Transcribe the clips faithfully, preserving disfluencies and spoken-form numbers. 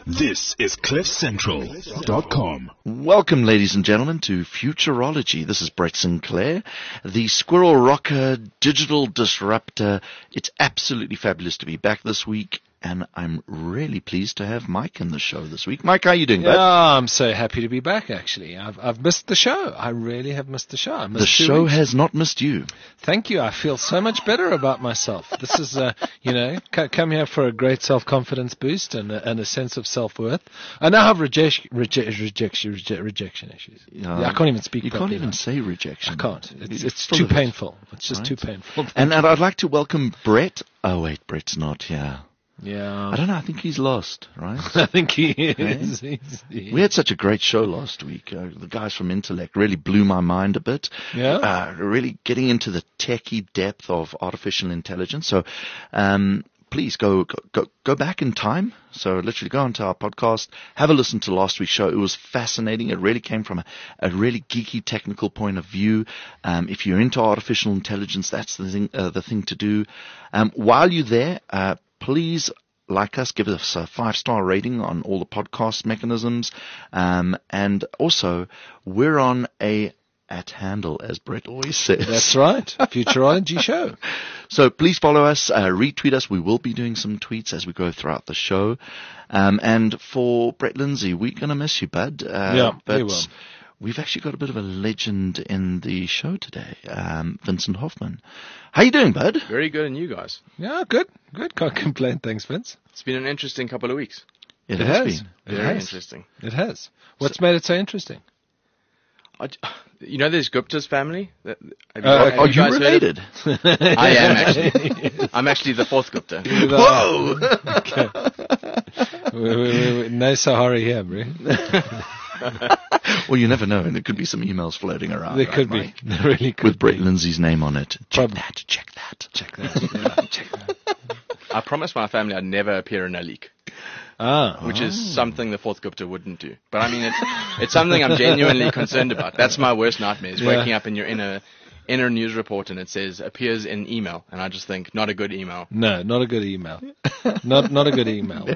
This is cliff central dot com. Welcome, ladies and gentlemen, to Futurology. This is Brett Sinclair, the Squirrel Rocker digital disruptor. It's absolutely fabulous to be back this week, and I'm really pleased to have Mike in the show this week. Mike, how are you doing, bud? Yeah, I'm so happy to be back, actually. I've I've missed the show. I really have missed the show. I missed The show weeks. has not missed you. Thank you. I feel so much better about myself. This is, uh, you know, c- come here for a great self-confidence boost and a, and a sense of self-worth. I now have rejection, reje- rejection, reje- rejection issues. Uh, yeah, I can't even speak You properly can't even now. say rejection. I can't. It's, It's it's full too of it. painful. It's just Right. too painful. And, and I'd like to welcome Brett. Oh, wait, Brett's not here. Yeah. I don't know. I think he's lost, right? I think he is. He's- he- We had such a great show last week. Uh, the guys from Intellect really blew my mind a bit. Yeah. Uh, really getting into the techie depth of artificial intelligence. So, um, please go, go, go, go back in time. So literally go onto our podcast, have a listen to last week's show. It was fascinating. It really came from a, a really geeky technical point of view. Um, if you're into artificial intelligence, that's the thing, uh, the thing to do. Um, while you're there, uh, please like us, give us a five-star rating on all the podcast mechanisms. Um, and also, we're on a at handle, as Brett always says. That's right. Futurology show. So please follow us, uh, retweet us. We will be doing some tweets as we go throughout the show. Um, and for Brett Lindsay, we're going to miss you, bud. Uh, Yeah, but we will. We've actually got a bit of a legend in the show today, um, Vincent Hoffman. How you doing, bud? Very good, and you guys? Yeah, good. Good. Can't complain. Thanks, Vince. It's been an interesting couple of weeks. It, It has, has. been. It Very has. interesting. It has. What's made it so interesting? I, you know, there's Gupta's family. That- have you- Uh, have Are you guys heard of- related? I am actually. I'm actually the fourth Gupta. Whoa! we, we, we, we, no Sahara here, bro. Well, you never know, and there could be some emails floating around. There right, could Mike? be. There really could With Brett be. Lindsay's name on it. Check Prob- that, check that. Check that. Yeah, check that. I promised my family I'd never appear in a leak, Ah. which is something the fourth Gupta wouldn't do. But I mean, it's it's something I'm genuinely concerned about. That's my worst nightmare: is Yeah. waking up and you're in a in a news report and it says appears in email, and I just think not a good email. No, not a good email. not not a good email.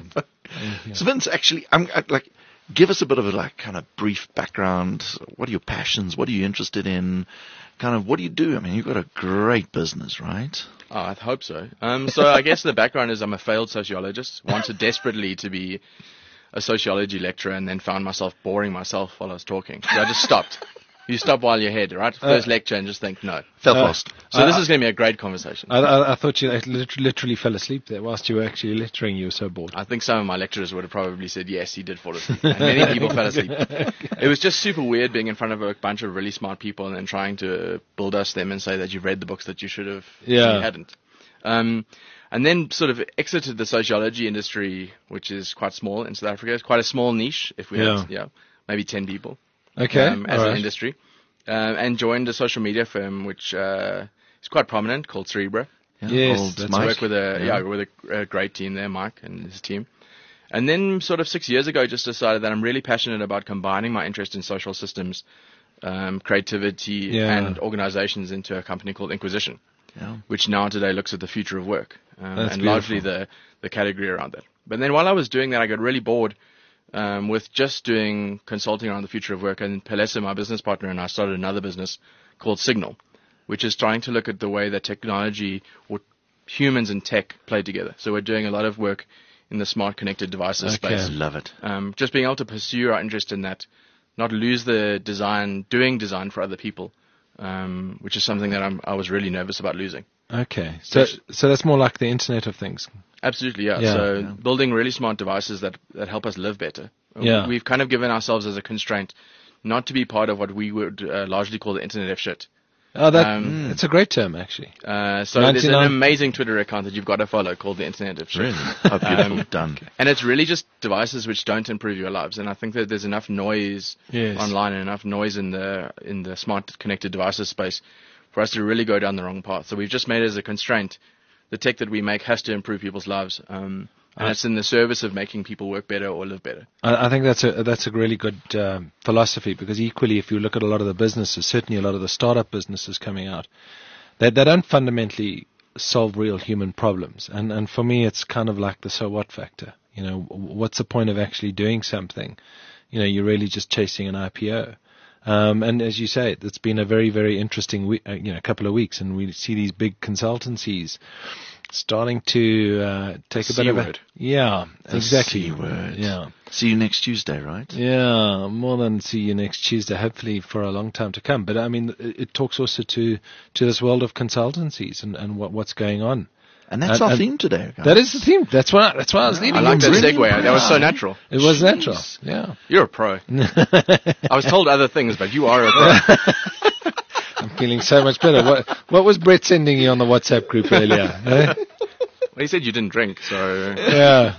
So Vince, actually, I'm I'd like give us a bit of a like kind of brief background. What are your passions? What are you interested in? Kind of what do you do? I mean, you've got a great business, right? Oh, I hope so. Um, so I guess the background is I'm a failed sociologist, wanted desperately to be a sociology lecturer, and then found myself boring myself while I was talking. So I just stopped. You stop while you're ahead, right? First lecture and just think, no. Felt Uh, lost. So this I- is going to be a great conversation. I, I, I thought you like, lit- literally fell asleep there whilst you were actually lecturing. You were so bored. I think some of my lecturers would have probably said, yes, he did fall asleep. And many people fell asleep. It was just super weird being in front of a bunch of really smart people and then trying to bull dust them and say that you've read the books that you should have Yeah. and you hadn't. Um, and then sort of exited the sociology industry, which is quite small in South Africa. It's quite a small niche, if we Yeah. had, yeah, maybe ten people Okay. um, as all an right. industry. Uh, and joined a social media firm, which uh, is quite prominent, called Cerebra. Yeah, Yes, old that's I Mike. work with a Yeah. yeah, with a, a great team there, Mike and his team. And then sort of six years ago, just decided that I'm really passionate about combining my interest in social systems, um, creativity, Yeah. and organizations into a company called Inquisition, Yeah. which now today looks at the future of work um, That's and largely beautiful. the the category around that. But then while I was doing that, I got really bored um, with just doing consulting around the future of work. And Pelessa, my business partner, and I started another business called Signal, which is trying to look at the way that technology or humans and tech play together. So we're doing a lot of work in the smart connected devices Okay. space. Love it. Um, just being able to pursue our interest in that, not lose the design, doing design for other people, um, which is something that I'm, I was really nervous about losing. Okay. So so that's more like the Internet of Things. Absolutely, yeah. Yeah. so Yeah. building really smart devices that, that help us live better. Yeah. We've kind of given ourselves as a constraint not to be part of what we would uh, largely call the Internet of shit. Oh, that Um, it's a great term actually. Uh, so there's an ninety-nine amazing Twitter account that you've got to follow called the Internet of Shit. Really? Oh, beautiful. Um, Done. And it's really just devices which don't improve your lives. And I think that there's enough noise Yes. online and enough noise in the in the smart connected devices space for us to really go down the wrong path. So we've just made it as a constraint. The tech that we make has to improve people's lives. Um, and it's in the service of making people work better or live better. I, I think that's a that's a really good um, philosophy, because equally, if you look at a lot of the businesses, certainly a lot of the startup businesses coming out, they they don't fundamentally solve real human problems. And and for me, it's kind of like the so what factor. You know, what's the point of actually doing something? You know, you're really just chasing an I P O. Um, and as you say, it's been a very, very interesting week, uh, you know, couple of weeks, and we see these big consultancies starting to uh, take a bit of a yeah, The exactly. C word. Yeah, See you next Tuesday, right? yeah, more than see you next Tuesday. Hopefully for a long time to come. But I mean, it, it talks also to to this world of consultancies and, and what what's going on. And that's And- our and theme today, guys. That is the theme. That's what I, that's why I was leading. I like that into. segue. That was so natural. It was Jeez. natural. Yeah. You're a pro. I was told other things, but you are a pro. I'm feeling so much better. What what was Brett sending you on the WhatsApp group earlier? eh? Well, he said you didn't drink, so Yeah.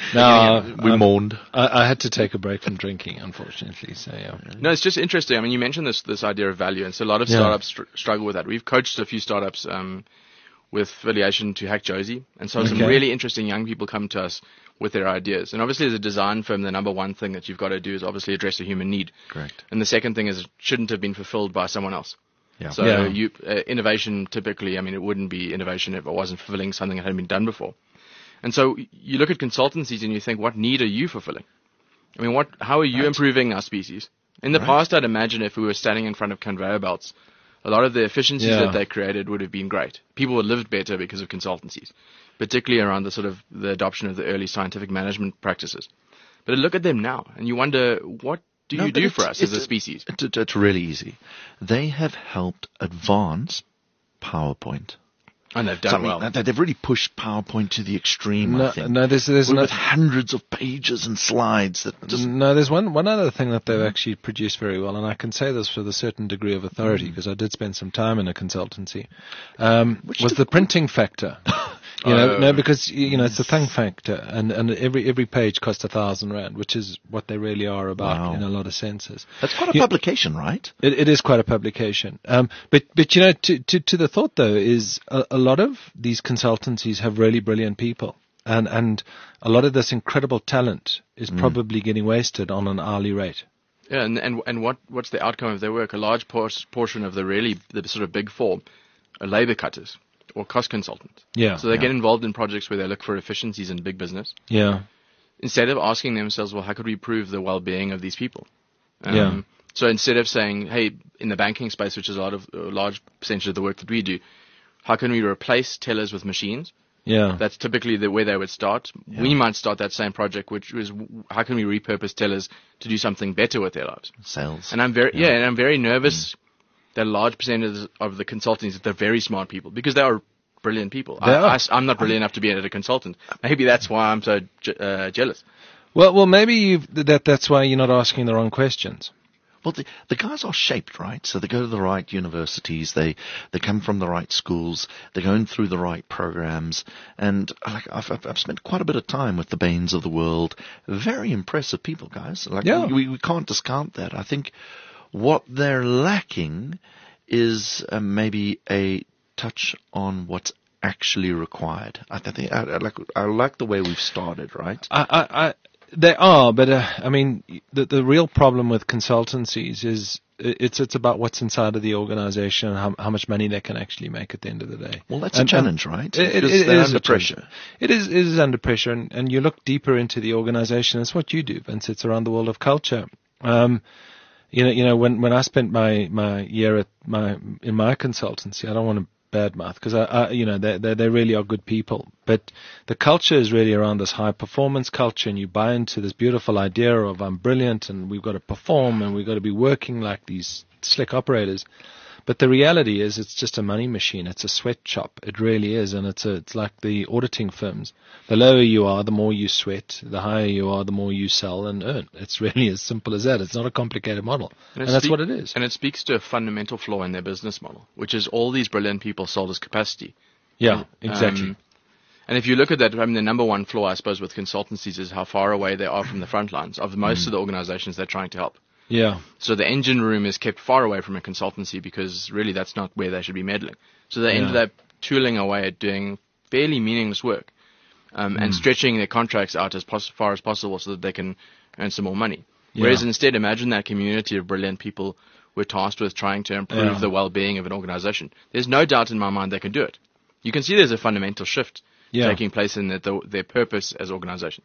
No, we I, mourned. I, I had to take a break from drinking, unfortunately. So yeah. no, it's just interesting. I mean, you mentioned this this idea of value, and so a lot of Yeah. startups str- struggle with that. We've coached a few startups um, with affiliation to Hack Josie, and so some Okay. really interesting young people come to us with their ideas. And obviously, as a design firm, the number one thing that you've got to do is obviously address a human need. Correct. And the second thing is it shouldn't have been fulfilled by someone else. Yeah. So Yeah. you uh, innovation typically, I mean, it wouldn't be innovation if it wasn't fulfilling something that hadn't been done before. And so you look at consultancies and you think, what need are you fulfilling? I mean, what? How are you Right. improving our species? In the Right. past, I'd imagine if we were standing in front of conveyor belts, a lot of the efficiencies Yeah. that they created would have been great. People would have lived better because of consultancies, particularly around the sort of the adoption of the early scientific management practices. But look at them now, and you wonder, what do No, you but do it's- for us as a it's- species? It's, it's, it's really easy. They have helped advance PowerPoint. And they've done So, I mean, well. they- they've really pushed PowerPoint to the extreme, I No, think. no, there's there's with, no, with hundreds of pages and slides that just no, there's one one other thing that they've actually produced very well, and I can say this with a certain degree of authority because I did spend some time in a consultancy. Um, Which was de- the printing factor? You know, Oh. no, because you know it's the thing factor, and and every every page costs a thousand rand, which is what they really are about Wow. in a lot of senses. that's quite a You- publication, right? It, it is quite a publication. Um, but, but you know, to, to, to the thought though is a, a lot of these consultancies have really brilliant people, and, and a lot of this incredible talent is probably getting wasted on an hourly rate. Yeah, and and and what what's the outcome of their work? A large por- portion of the really the sort of big four are labor cutters or cost consultants. Yeah. So they Yeah. get involved in projects where they look for efficiencies in big business Yeah. instead of asking themselves, well, how could we improve the well-being of these people? Yeah. So instead of saying, hey, in the banking space, which is a lot of a large percentage of the work that we do, how can we replace tellers with machines? Yeah. That's typically the where they would start. We might start that same project, which was how can we repurpose tellers to do something better with their lives? Sales. And I'm very yeah, and I'm very nervous that a large percentage of the consultants they're very smart people because they are brilliant people. They are. I, I, am not brilliant enough to be a consultant. Maybe that's why I'm so je- uh, jealous. Well, well, maybe you've, that that's why you're not asking the wrong questions. Well, the, the guys are shaped, right? So they go to the right universities, they they come from the right schools, they're going through the right programs, and like I've, I've, I've spent quite a bit of time with the Bains of the world. Very impressive people, guys. Like Yeah. we, we can't discount that. I think what they're lacking is uh, maybe a touch on what's actually required. I think I, I like I like the way we've started, right? I, I, I they are, but uh, I mean, the the real problem with consultancies is it's it's about what's inside of the organization and how, how much money they can actually make at the end of the day. Well, that's And- a challenge, right? It, it, Because it they're is under a challenge. pressure. It is, it is under pressure, and, and you look deeper into the organization. It's what you do, Vince. It's around the world of culture. Um, you know, you know, when, when I spent my, my year at my in my consultancy, I don't want to badmouth because I, I, you know, they, they they really are good people. But the culture is really around this high performance culture, and you buy into this beautiful idea of I'm brilliant and we've got to perform and we've got to be working like these slick operators. But the reality is, it's just a money machine. It's a sweatshop. It really is, and it's a, it's like the auditing firms. The lower you are, the more you sweat. The higher you are, the more you sell and earn. It's really as simple as that. It's not a complicated model, and, it that's speak- what it is. And it speaks to a fundamental flaw in their business model, which is all these brilliant people sold as capacity. Yeah, exactly. Um, and if you look at that, I mean, the number one flaw, I suppose, with consultancies is how far away they are from the front lines of most Mm. of the organizations they're trying to help. yeah, So the engine room is kept far away from a consultancy because really that's not where they should be meddling. So they ended Yeah. up tooling away at doing fairly meaningless work um, Mm. and stretching their contracts out as pos- far as possible so that they can earn some more money. Whereas Yeah. instead, imagine that community of brilliant people were tasked with trying to improve Yeah. the well-being of an organization. There's no doubt in my mind they can do it. You can see there's a fundamental shift Yeah. taking place in the, the, their purpose as organizations.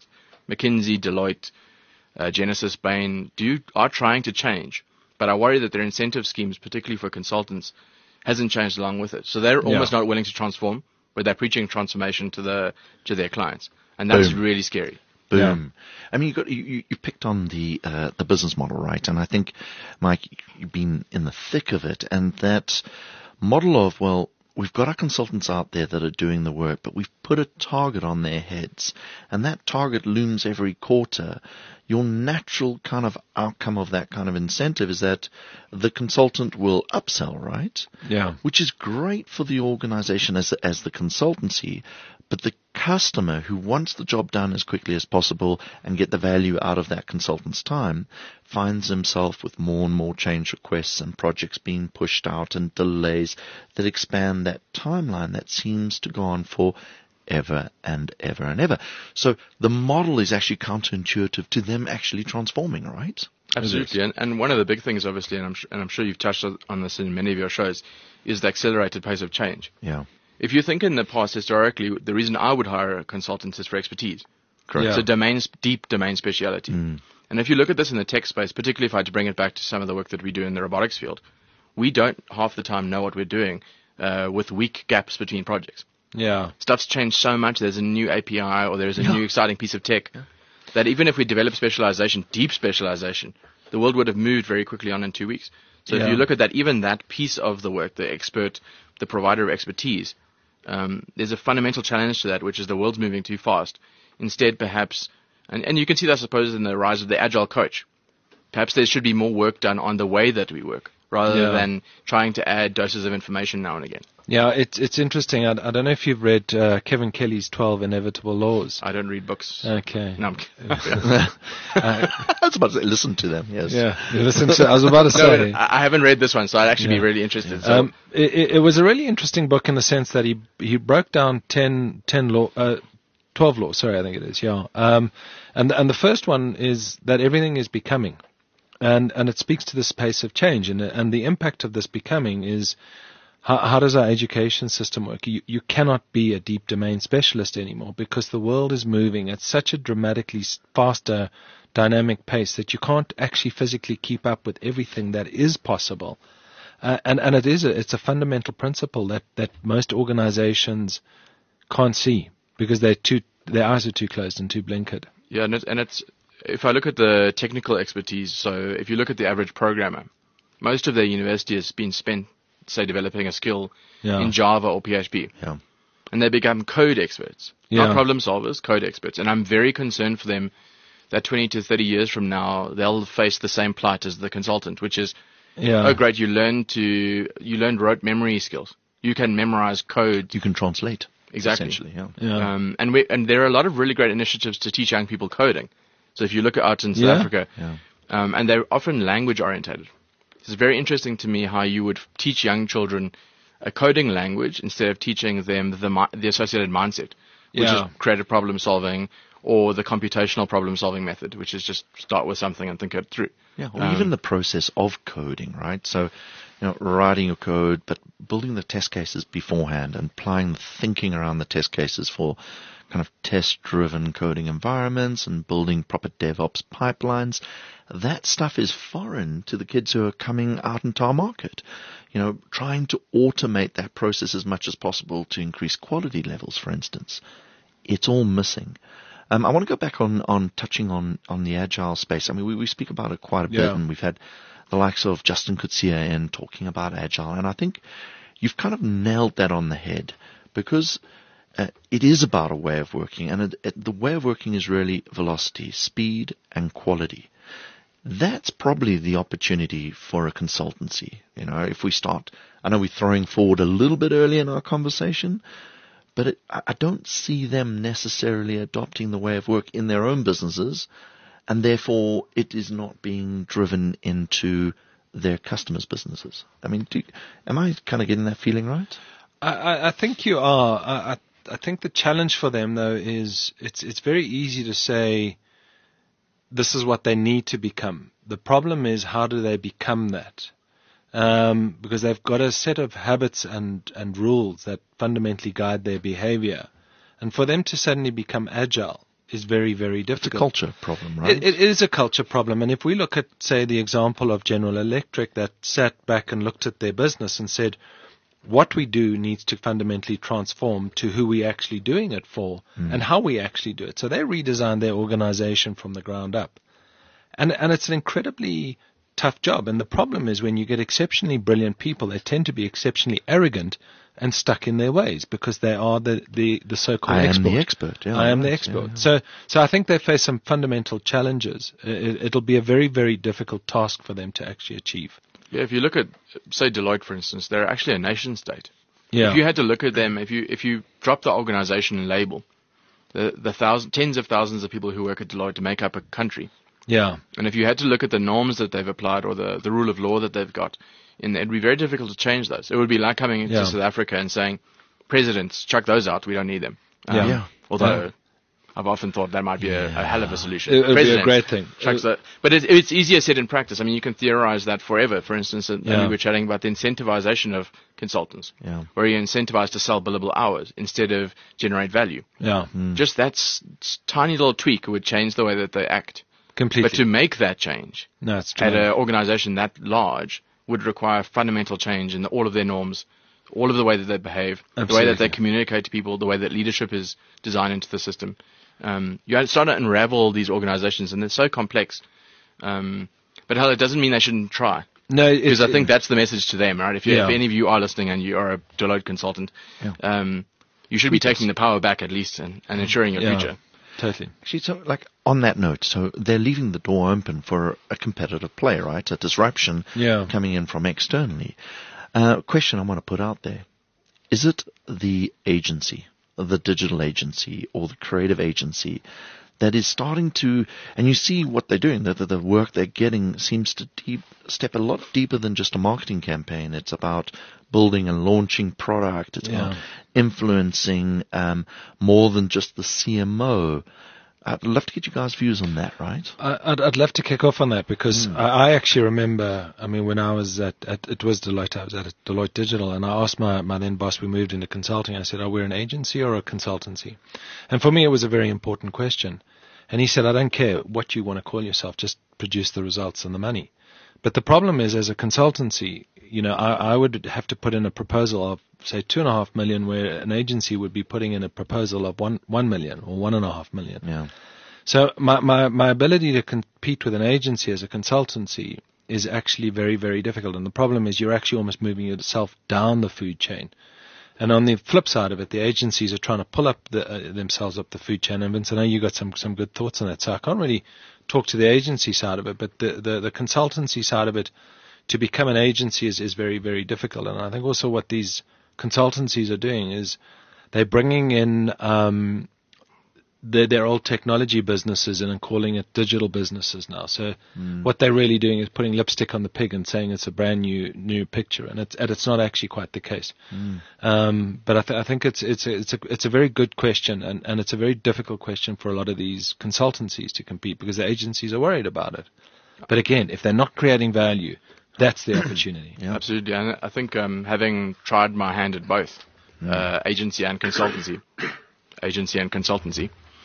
McKinsey, Deloitte, uh, Genesis, Bain, do are trying to change, but I worry that their incentive schemes, particularly for consultants, hasn't changed along with it. So they're almost Yeah. not willing to transform, but they're preaching transformation to the to their clients, and that's Boom. really scary. Boom. I mean, you got you, you you picked on the uh, the business model, right? And I think, Mike, you've been in the thick of it, and that model of, well, we've got our consultants out there that are doing the work, but we've put a target on their heads, and that target looms every quarter. Your natural kind of outcome of that kind of incentive is that the consultant will upsell, right? Yeah. Which is great for the organization as as the consultancy, but the customer who wants the job done as quickly as possible and get the value out of that consultant's time finds himself with more and more change requests and projects being pushed out and delays that expand that timeline that seems to go on for ever and ever and ever. So the model is actually counterintuitive to them actually transforming, right? Absolutely, and, and one of the big things, obviously, and I'm, sh- and I'm sure you've touched on this in many of your shows, is the accelerated pace of change. Yeah. If you think in the past, historically, the reason I would hire a consultant is for expertise. Correct. Yeah. So domain, deep domain speciality. Mm. And if you look at this in the tech space, particularly if I had to bring it back to some of the work that we do in the robotics field, we don't half the time know what we're doing uh, with weak gaps between projects. Yeah. Stuff's changed so much. There's a new A P I or there's a Yeah. new exciting piece of tech that even if we develop specialization, deep specialization, the world would have moved very quickly on in two weeks. So Yeah. if you look at that, even that piece of the work, the expert, the provider of expertise, um, there's a fundamental challenge to that, which is the world's moving too fast. Instead, perhaps, and, and you can see that, I suppose, in the rise of the agile coach. Perhaps there should be more work done on the way that we work, rather Yeah. than trying to add doses of information now and again. Yeah, it's it's interesting. I, I don't know if you've read uh, Kevin Kelly's twelve Inevitable Laws. I don't read books. Okay. No, I'm kidding. I was about to say, listen to them, yes. Yeah, you listen to. I was about to No, say. I I haven't read this one, so I'd actually Yeah. be really interested. So, Um, it, it it was a really interesting book in the sense that he he broke down ten, ten law, uh, twelve laws. Sorry, I think it is. Yeah. Um, and and the first one is that everything is becoming, and and it speaks to this pace of change, and and the impact of this becoming is. How, how does our education system work? You, you cannot be a deep domain specialist anymore because the world is moving at such a dramatically s- faster, dynamic pace that you can't actually physically keep up with everything that is possible. Uh, and, and it is a, it's a fundamental principle that, that most organizations can't see because they're too, their eyes are too closed and too blinkered. yeah, and it's, and it's if I look at the technical expertise, so if you look at the average programmer, most of their university has been spent, say, developing a skill Yeah. in Java or P H P. Yeah. And they become code experts, Yeah. not problem solvers, code experts. And I'm very concerned for them that twenty to thirty years from now, they'll face the same plight as the consultant, which is, Yeah. oh, great, you learn to, you learned rote memory skills. You can memorize code. You can translate. Exactly. Essentially, yeah. Yeah. Um, and we, and there are a lot of really great initiatives to teach young people coding. So if you look at out in South Yeah. Africa, Yeah. um, and they're often language orientated. It's very interesting to me how you would teach young children a coding language instead of teaching them the mi- the associated mindset, which Yeah. is creative problem solving or the computational problem solving method, which is just start with something and think it through. Yeah, or Um, even the process of coding, right? So, you know, writing your code, but building the test cases beforehand and applying the thinking around the test cases for kind of test-driven coding environments and building proper DevOps pipelines. That stuff is foreign to the kids who are coming out into our market. You know, trying to automate that process as much as possible to increase quality levels, for instance. It's all missing. Um, I want to go back on, on touching on, on the agile space. I mean, we, we speak about it quite a bit, Yeah. and we've had the likes of Justin Kutsia in talking about agile, and I think you've kind of nailed that on the head because uh, it is about a way of working, and it, it, the way of working is really velocity, speed, and quality. That's probably the opportunity for a consultancy. You know, if we start, I know we're throwing forward a little bit early in our conversation, but it, I I don't see them necessarily adopting the way of work in their own businesses, and therefore it is not being driven into their customers' businesses. I mean, do, am I kind of getting that feeling right? I, I, I think you are. I, I, I think the challenge for them, though, is it's it's very easy to say this is what they need to become. The problem is how do they become that? Um, because they've got a set of habits and, and rules that fundamentally guide their behavior. And for them to suddenly become agile is very, very It's a difficult. culture problem, right? It, it is a culture problem. And if we look at, say, the example of General Electric that sat back and looked at their business and said, what we do needs to fundamentally transform to who we're actually doing it for Mm. and how we actually do it. So they redesigned their organization from the ground up. And, and it's an incredibly tough job. And the problem is when you get exceptionally brilliant people, they tend to be exceptionally arrogant and stuck in their ways because they are the, the, the so-called I expert. am the expert. Yeah, I am the right, expert. yeah. So, so I think they face some fundamental challenges. It, it'll be a very, very difficult task for them to actually achieve. Yeah, if you look at, say, Deloitte, for instance, they're actually a nation state. Yeah. If you had to look at them, if you if you drop the organization label, the the thousand, tens of thousands of people who work at Deloitte to make up a country, Yeah. and if you had to look at the norms that they've applied or the, the rule of law that they've got, in, it'd be very difficult to change those. It would be like coming into Yeah. South Africa and saying, presidents, chuck those out, we don't need them. Um, Yeah. Yeah. Although Yeah. I've often thought that might be a, a hell of a solution. It would be a Presidents, great thing. chucks that. But it, it's easier said in practice. I mean, you can theorize that forever. For instance, uh, Yeah. we were chatting about the incentivization of consultants, Yeah. where you're incentivized to sell billable hours instead of generate value. Yeah. Just that s- s- tiny little tweak would change the way that they act. Completely. But to make that change no, it's true. at an organization that large would require fundamental change in all of their norms, all of the way that they behave, the way that they Absolutely. communicate to people, the way that leadership is designed into the system. Um, you start to unravel these organizations, and they're so complex. Um, but hell, it doesn't mean they shouldn't try. no, Because it's, I think that's the message to them, right? If, you, Yeah. if any of you are listening and you are a Deloitte consultant, Yeah. um, you should be taking the power back at least and, and ensuring your yeah, future. totally. Actually, so like on that note, so they're leaving the door open for a competitive play, right? A disruption Yeah. coming in from externally. Uh, question I want to put out there: is it the agency, the digital agency, or the creative agency that is starting to? And you see what they're doing. The the, the work they're getting seems to deep, step a lot deeper than just a marketing campaign. It's about building and launching product. It's Yeah. about influencing um, more than just the C M O. I'd love to get you guys' views on that, right? I- I'd, I'd love to kick off on that because I, I actually remember, I mean, when I was at, at, it was Deloitte, I was at Deloitte Digital, and I asked my, my then boss, we moved into consulting, I said, are we an agency or a consultancy? And for me, it was a very important question. And he said, I don't care what you want to call yourself, just produce the results and the money. But the problem is, as a consultancy, you know, I, I would have to put in a proposal of, say, two and a half million, where an agency would be putting in a proposal of one one million or one and a half million. Yeah. So my, my, my ability to compete with an agency as a consultancy is actually very, very difficult. And the problem is you're actually almost moving yourself down the food chain. And on the flip side of it, the agencies are trying to pull up the, uh, themselves up the food chain. And Vince, I know you got some, some good thoughts on that. So I can't really talk to the agency side of it, but the, the, the consultancy side of it, to become an agency is, is very, very difficult. And I think also what these consultancies are doing is they're bringing in um, their, their old technology businesses and calling it digital businesses now. So what they're really doing is putting lipstick on the pig and saying it's a brand new new picture, and it's and it's not actually quite the case. Um, but I, th- I think it's it's a, it's a it's a very good question, and, and it's a very difficult question for a lot of these consultancies to compete because the agencies are worried about it. But again, if they're not creating value, that's the opportunity. Yeah. Absolutely, and I think um, having tried my hand at both, uh, agency and consultancy, agency and consultancy,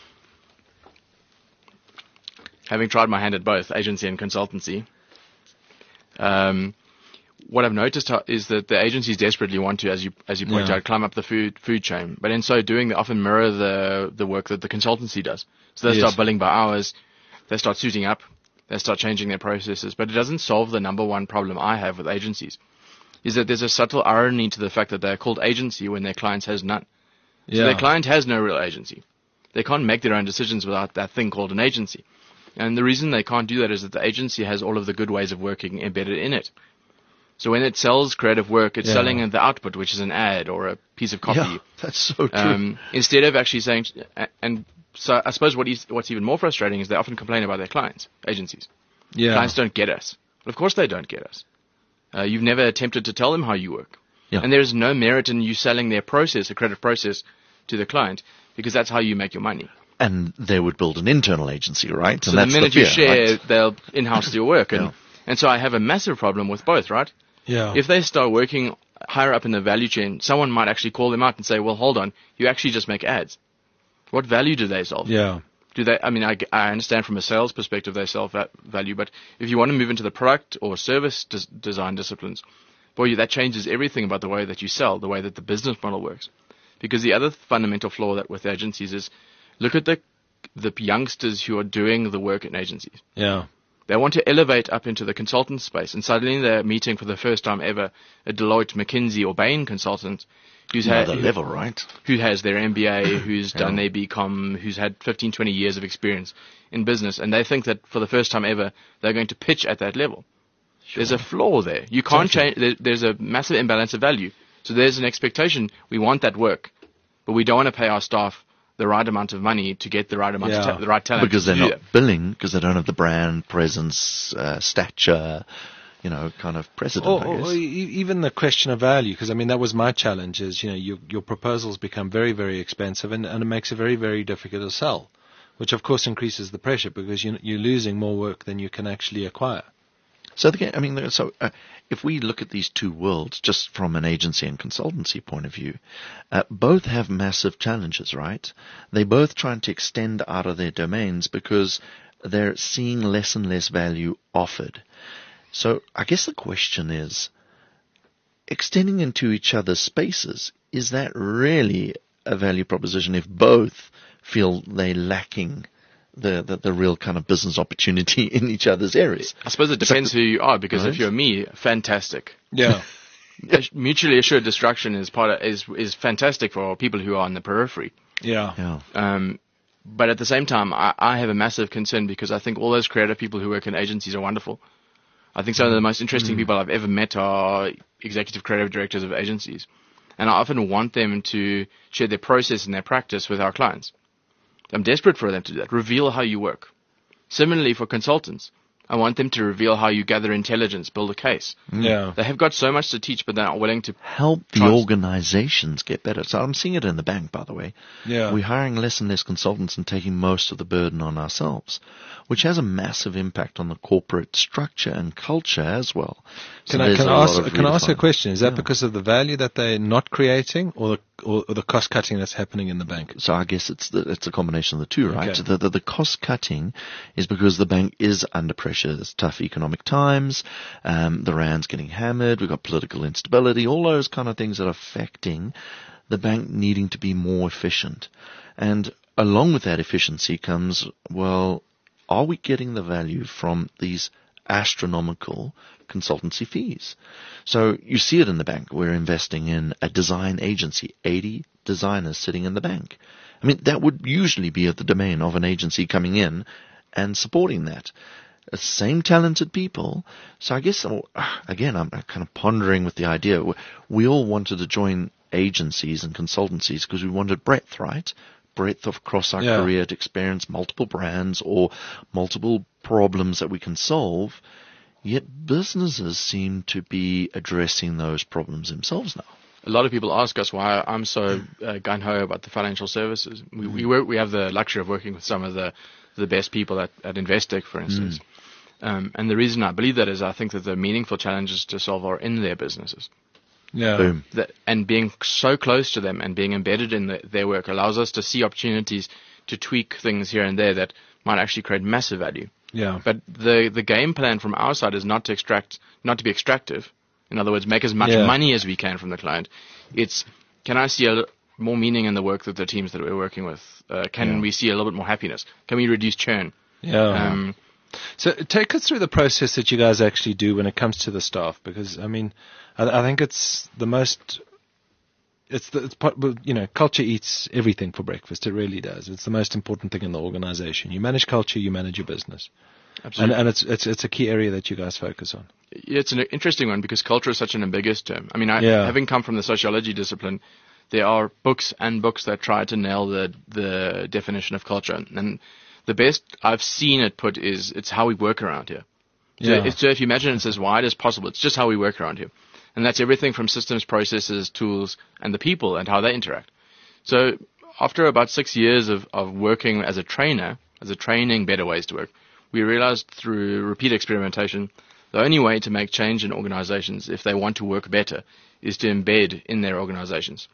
having tried my hand at both agency and consultancy, um, what I've noticed ho- is that the agencies desperately want to, as you as you point Yeah. out, climb up the food food chain, but in so doing, they often mirror the the work that the consultancy does. So they Yes. start billing by hours, they start suiting up, they start changing their processes, but it doesn't solve the number one problem I have with agencies, is that there's a subtle irony to the fact that they're called agency when their client has none. So their client has no real agency. They can't make their own decisions without that thing called an agency. And the reason they can't do that is that the agency has all of the good ways of working embedded in it. So when it sells creative work, it's Yeah. selling the output, which is an ad or a piece of copy. Yeah, that's so true. Um, instead of actually saying, and so I suppose what is, what's even more frustrating is they often complain about their clients, agencies. Yeah. Clients don't get us. Of course they don't get us. Uh, you've never attempted to tell them how you work. Yeah. And there's no merit in you selling their process, a creative process, to the client, because that's how you make your money. And they would build an internal agency, right? So and the that's minute the you fear, share, right? they'll in-house your work. And, Yeah. and so I have a massive problem with both, right? Yeah. If they start working higher up in the value chain, someone might actually call them out and say, well, hold on, you actually just make ads. What value do they solve? yeah. Do they? I mean, I, I understand from a sales perspective they sell va- value, but if you want to move into the product or service des- design disciplines, boy, that changes everything about the way that you sell, the way that the business model works. Because the other fundamental flaw that with agencies is, look at the the youngsters who are doing the work in agencies. Yeah. They want to elevate up into the consultant space, and suddenly they're meeting for the first time ever a Deloitte, McKinsey, or Bain consultant who's had Another level, right? who has their M B A, who's Yeah. done their B Com, who's had fifteen, twenty years of experience in business, and they think that for the first time ever they're going to pitch at that level. There's a flaw there. You can't change. There, there's a massive imbalance of value. So there's an expectation. We want that work, but we don't want to pay our staff the right amount of money to get the right amount Yeah. of ta- the right talent. Because to they're do not that. billing, because they don't have the brand, presence, uh, stature, you know, kind of precedent, Or, I or guess. e- even the question of value, because I mean that was my challenge. Is you know your your proposals become very very expensive, and, and it makes it very very difficult to sell, which of course increases the pressure because you you're losing more work than you can actually acquire. So, the, I mean, so uh, if we look at these two worlds just from an agency and consultancy point of view, uh, both have massive challenges, right? They both trying to extend out of their domains because they're seeing less and less value offered. So I guess the question is, extending into each other's spaces, is that really a value proposition if both feel they're lacking the, the, the real kind of business opportunity in each other's areas? I suppose it depends who you are, because Right. if you're me, fantastic. Yeah. Mutually assured destruction is part of, is is fantastic for people who are on the periphery. Yeah. Yeah. Um, but at the same time, I, I have a massive concern because I think all those creative people who work in agencies are wonderful. I think some of the most interesting Mm. people I've ever met are executive creative directors of agencies. And I often want them to share their process and their practice with our clients. I'm desperate for them to do that. Reveal how you work. Similarly, for consultants, I want them to reveal how you gather intelligence, build a case. Yeah. They have got so much to teach, but they're not willing to. Help the Trans- organizations get better. So I'm seeing it in the bank, by the way. Yeah. We're hiring less and less consultants and taking most of the burden on ourselves, which has a massive impact on the corporate structure and culture as well. So Can I there's can a I lot ask of can I ask you a redefining. question? Is that Yeah. because of the value that they're not creating, or the or, or the cost cutting that's happening in the bank? So I guess it's the, it's a combination of the two, right? Okay. The, the the cost cutting is because the bank is under pressure. It's tough economic times. Um, the rand's getting hammered. We've got political instability. All those kind of things that are affecting the bank needing to be more efficient. And along with that efficiency comes, well, are we getting the value from these astronomical consultancy fees? So you see it in the bank. We're investing in a design agency, eighty designers sitting in the bank. I mean, that would usually be at the domain of an agency coming in and supporting that. The same talented people. So I guess, uh, again, I'm kind of pondering with the idea. We- We all wanted to join agencies and consultancies because we wanted breadth, right? Breadth of across our Yeah. career to experience multiple brands or multiple problems that we can solve. Yet businesses seem to be addressing those problems themselves now. A lot of people ask us why I'm so uh, gung-ho about the financial services. We, we work, we have the luxury of working with some of the, the best people at, at Investec, for instance. Um, and the reason I believe that is I think that the meaningful challenges to solve are in their businesses. Yeah. Boom. That, and being so close to them and being embedded in the, their work allows us to see opportunities to tweak things here and there that might actually create massive value. Yeah. But the the game plan from our side is not to extract, not to be extractive. In other words, make as much Yeah. money as we can from the client. It's, can I see a l- more meaning in the work that the teams that we're working with? Uh, can Yeah. we see a little bit more happiness? Can we reduce churn? Yeah. Um, So take us through the process that you guys actually do when it comes to the staff, because I mean, I, I think it's the most. It's the it's part, well, you know, culture eats everything for breakfast. It really does. It's the most important thing in the organization. You manage culture, you manage your business, and absolutely. and it's it's it's a key area that you guys focus on. It's an interesting one because culture is such an ambiguous term. I mean, I, Yeah. having come from the sociology discipline, there are books and books that try to nail the the definition of culture. And the best I've seen it put is it's how we work around here. So, Yeah. if, so if you imagine it's as wide as possible, it's just how we work around here. And that's everything from systems, processes, tools, and the people and how they interact. So after about six years of, of working as a trainer, as a training better ways to work, we realized through repeat experimentation, the only way to make change in organizations if they want to work better is to embed in their organizations.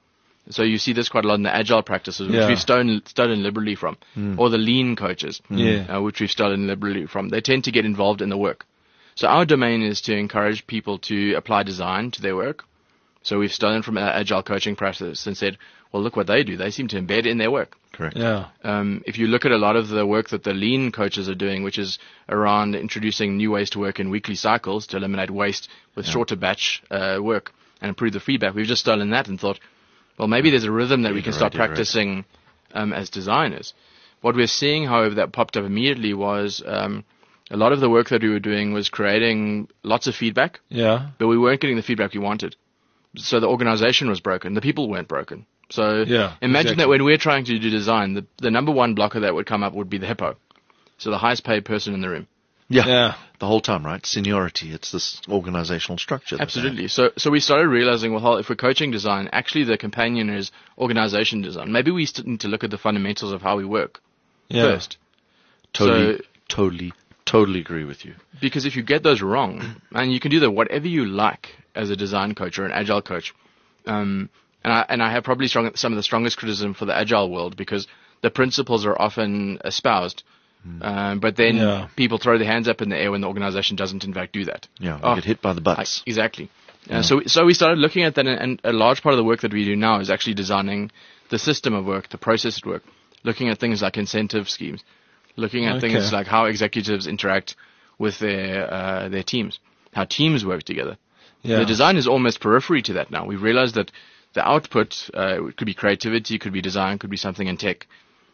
So you see this quite a lot in the agile practices, which Yeah. we've stolen, stolen liberally from, or the lean coaches, Yeah. uh, which we've stolen liberally from. They tend to get involved in the work. So our domain is to encourage people to apply design to their work. So we've stolen from our agile coaching practice and said, well, look what they do. They seem to embed in their work. Correct. Yeah. Um, if you look at a lot of the work that the lean coaches are doing, which is around introducing new ways to work in weekly cycles to eliminate waste with shorter batch uh, work and improve the feedback, we've just stolen that and thought, well, maybe there's a rhythm that we can start Right, right. practicing um, as designers. What we're seeing, however, that popped up immediately was um, a lot of the work that we were doing was creating lots of feedback, Yeah. but we weren't getting the feedback we wanted. So the organization was broken. The people weren't broken. So Yeah, imagine exactly. that when we're trying to do design, the, the number one blocker that would come up would be the hippo. So the highest paid person in the room. Yeah. Yeah. The whole time, right? Seniority. It's this organizational structure. that they Absolutely. So so we started realizing, well, if we're coaching design, actually the companion is organization design. Maybe we still need to look at the fundamentals of how we work Yeah. first. have. Totally, So- totally, totally agree with you. Because if you get those wrong, and you can do that whatever you like as a design coach or an agile coach, um, and I and I have probably strong, some of the strongest criticism for the agile world because the principles are often espoused, um, but then Yeah. people throw their hands up in the air when the organization doesn't in fact do that. Yeah. Oh, You get hit by the I- butts. exactly. Uh, so so we started looking at that, and, and a large part of the work that we do now is actually designing the system of work, the process of work, looking at things like incentive schemes, looking at Okay. things like how executives interact with their uh, their teams, how teams work together. Yeah. The design is almost periphery to that now. We've realized that the output, uh, it could be creativity, could be design, could be something in tech,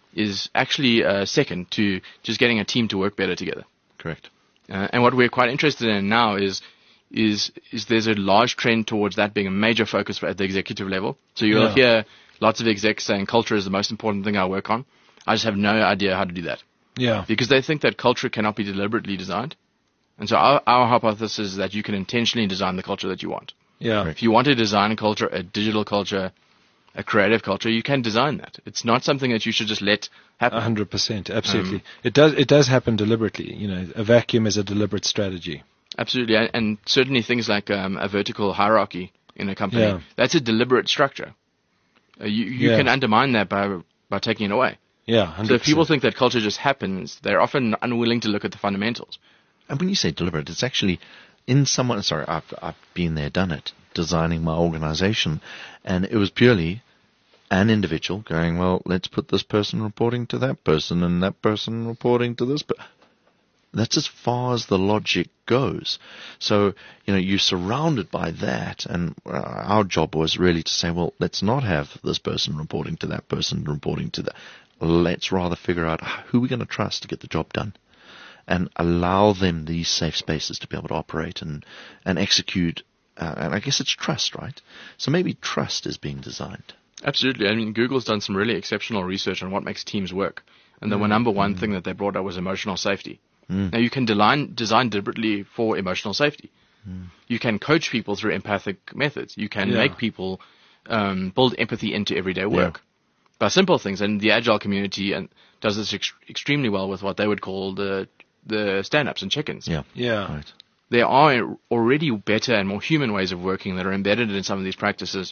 is actually uh, second to just getting a team to work better together. Correct. Uh, and what we're quite interested in now is is is there's a large trend towards that being a major focus at the executive level. So you'll Yeah. hear lots of execs saying culture is the most important thing I work on. I just have no idea how to do that Yeah. because they think that culture cannot be deliberately designed. And so our, our hypothesis is that you can intentionally design the culture that you want. Yeah. Correct. If you want to design a culture, a digital culture, a creative culture, you can design that. It's not something that you should just let happen. A hundred percent. Absolutely. Um, it does. It does happen deliberately. You know, a vacuum is a deliberate strategy. Absolutely, and, and certainly things like um, a vertical hierarchy in a company, Yeah. that's a deliberate structure. Uh, you you Yeah. can undermine that by by taking it away. Yeah. So Hundred if people percent. think that culture just happens, they're often unwilling to look at the fundamentals. And when you say deliberate, it's actually in someone. Sorry, I've I've been there, done it, designing my organization, and it was purely an individual going, well, let's put this person reporting to that person, and that person reporting to this. But that's as far as the logic goes. So you know, you're surrounded by that, and uh, our job was really to say, well, let's not have this person reporting to that person, reporting to that. Let's rather figure out who we're going to trust to get the job done, and allow them these safe spaces to be able to operate and, and execute. Uh, and I guess it's trust, right? So maybe trust is being designed. Absolutely. I mean, Google's done some really exceptional research on what makes teams work, and the number one thing that they brought up was emotional safety. Now, you can design design deliberately for emotional safety. You can coach people through empathic methods. You can Yeah. make people um, build empathy into everyday work by simple things. And the agile community and does this ex- extremely well with what they would call the the stand-ups and check-ins. Yeah. Yeah. Right. There are already better and more human ways of working that are embedded in some of these practices.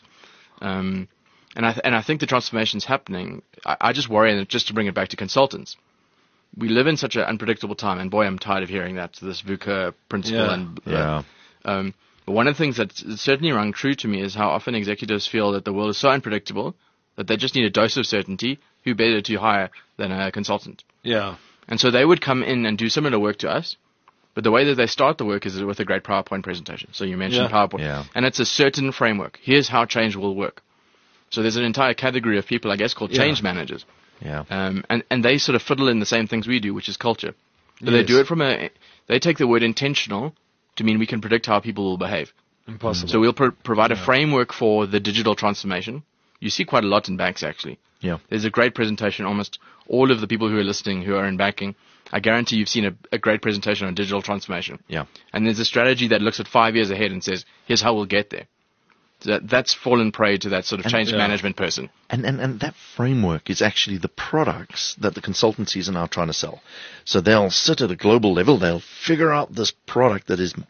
Um, and I th- and I think the transformation's happening. I, I just worry, and just to bring it back to consultants, we live in such an unpredictable time, and boy, I'm tired of hearing that, this VUCA principle. Yeah. And uh, Yeah. um, but one of the things that's certainly rung true to me is how often executives feel that the world is so unpredictable that they just need a dose of certainty. Who better to hire than a consultant? Yeah. And so they would come in and do similar work to us, but the way that they start the work is with a great PowerPoint presentation. So you mentioned Yeah. PowerPoint. Yeah. And it's a certain framework. Here's how change will work. So there's an entire category of people, I guess, called Yeah. change managers. Yeah. Um, and, and they sort of fiddle in the same things we do, which is culture. But they Yes. do it from a, they take the word intentional to mean we can predict how people will behave. Impossible. So we'll pro- provide a framework for the digital transformation. You see quite a lot in banks, actually. Yeah. There's a great presentation. Almost all of the people who are listening who are in banking, I guarantee you've seen a, a great presentation on digital transformation. Yeah. And there's a strategy that looks at five years ahead and says, here's how we'll get there. So that, that's fallen prey to that sort of change yeah. management person. And, and, and that framework is actually the products that the consultancies are now trying to sell. So they'll sit at a global level, they'll figure out this product that is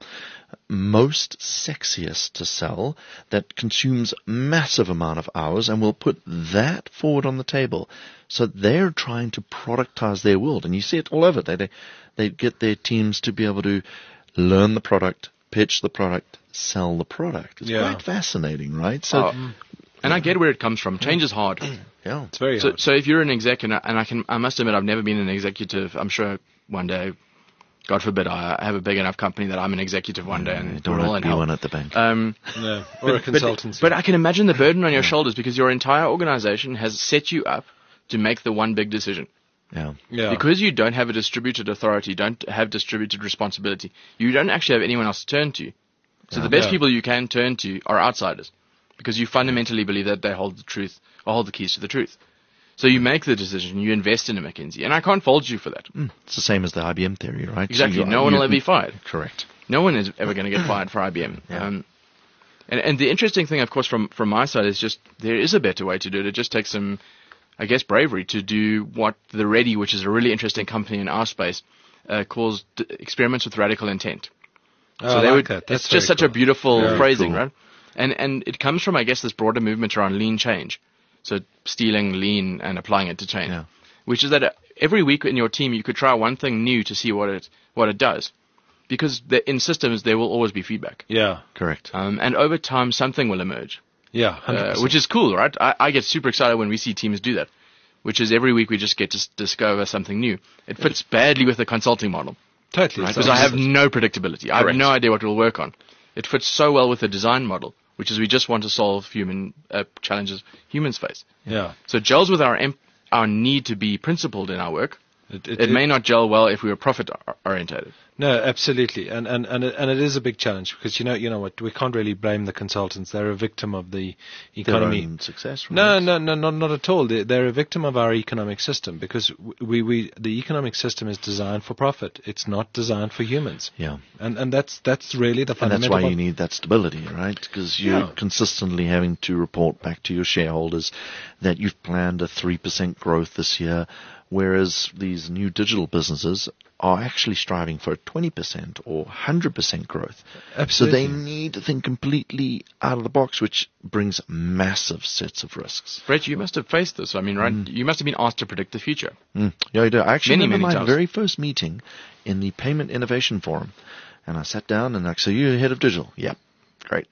most sexiest to sell, that consumes massive amount of hours, and will put that forward on the table. So they're trying to productize their world, and you see it all over. They they, they get their teams to be able to learn the product, pitch the product, sell the product. It's Yeah. quite fascinating, right? So, Oh, and I get where it comes from. Change is hard. yeah, It's very So, hard. so if you're an exec, and I, and I can, I must admit, I've never been an executive. I'm sure one day, God forbid, I have a big enough company that I'm an executive one day, you and don't we're all want in to be hell. one at the bank. Um, No. Or a but, consultancy. but I can imagine the burden on your shoulders because your entire organization has set you up to make the one big decision. yeah, yeah. Because you don't have a distributed authority, don't have distributed responsibility, you don't actually have anyone else to turn to. So the best Yeah. people you can turn to are outsiders, because you fundamentally believe that they hold the truth, or hold the keys to the truth. So you make the decision, you invest in a McKinsey, and I can't fault you for that. Mm, it's the same as the I B M theory, right? So Exactly, you- no one you- will ever be fired. Correct. No one is ever going to get fired for I B M. Yeah. Um, and, and the interesting thing, of course, from, from my side is just there is a better way to do it. It just takes some, I guess, bravery to do what the Ready, which is a really interesting company in our space, uh, calls d- experiments with radical intent. Oh, So I they like would, that. That's it's just very such a cool. beautiful Very phrasing, cool. right? And and it comes from, I guess, this broader movement around lean change. So stealing lean and applying it to change, Yeah. which is that uh, every week in your team you could try one thing new to see what it what it does, because the, in systems there will always be feedback, Yeah. Correct. um, and over time something will emerge, Yeah. one hundred uh, percent. which is cool, right? I, I get super excited when we see teams do that, which is every week we just get to s- discover something new. It fits badly with the consulting model. Totally. Right? It's Because I have opposite. no predictability. I have Correct. no idea what we'll work on. It fits so well with the design model, which is we just want to solve human uh, challenges humans face. Yeah. So it gels with our em- our need to be principled in our work. It, It may not gel well if we were profit or- orientated. No, absolutely, and and and it, and it is a big challenge because you know you know what, we can't really blame the consultants. They're a victim of the Their economy. own success, right? No, no, no, not not at all. They're, they're a victim of our economic system because we, we the economic system is designed for profit. It's not designed for humans, Yeah. and and that's that's really the And fundamental. that's why you one. need that stability, right? Because you're Yeah. consistently having to report back to your shareholders that you've planned a three percent growth this year, whereas these new digital businesses are actually striving for a twenty percent or one hundred percent growth. Absolutely. So they need to think completely out of the box, which brings massive sets of risks. Brett, you must have faced this. I mean, right? You must have been asked to predict the future. Mm. Yeah, I do. I actually Many, remember many my times. very first meeting in the Payment Innovation Forum. And I sat down and like, so you're head of digital? Yep. Great.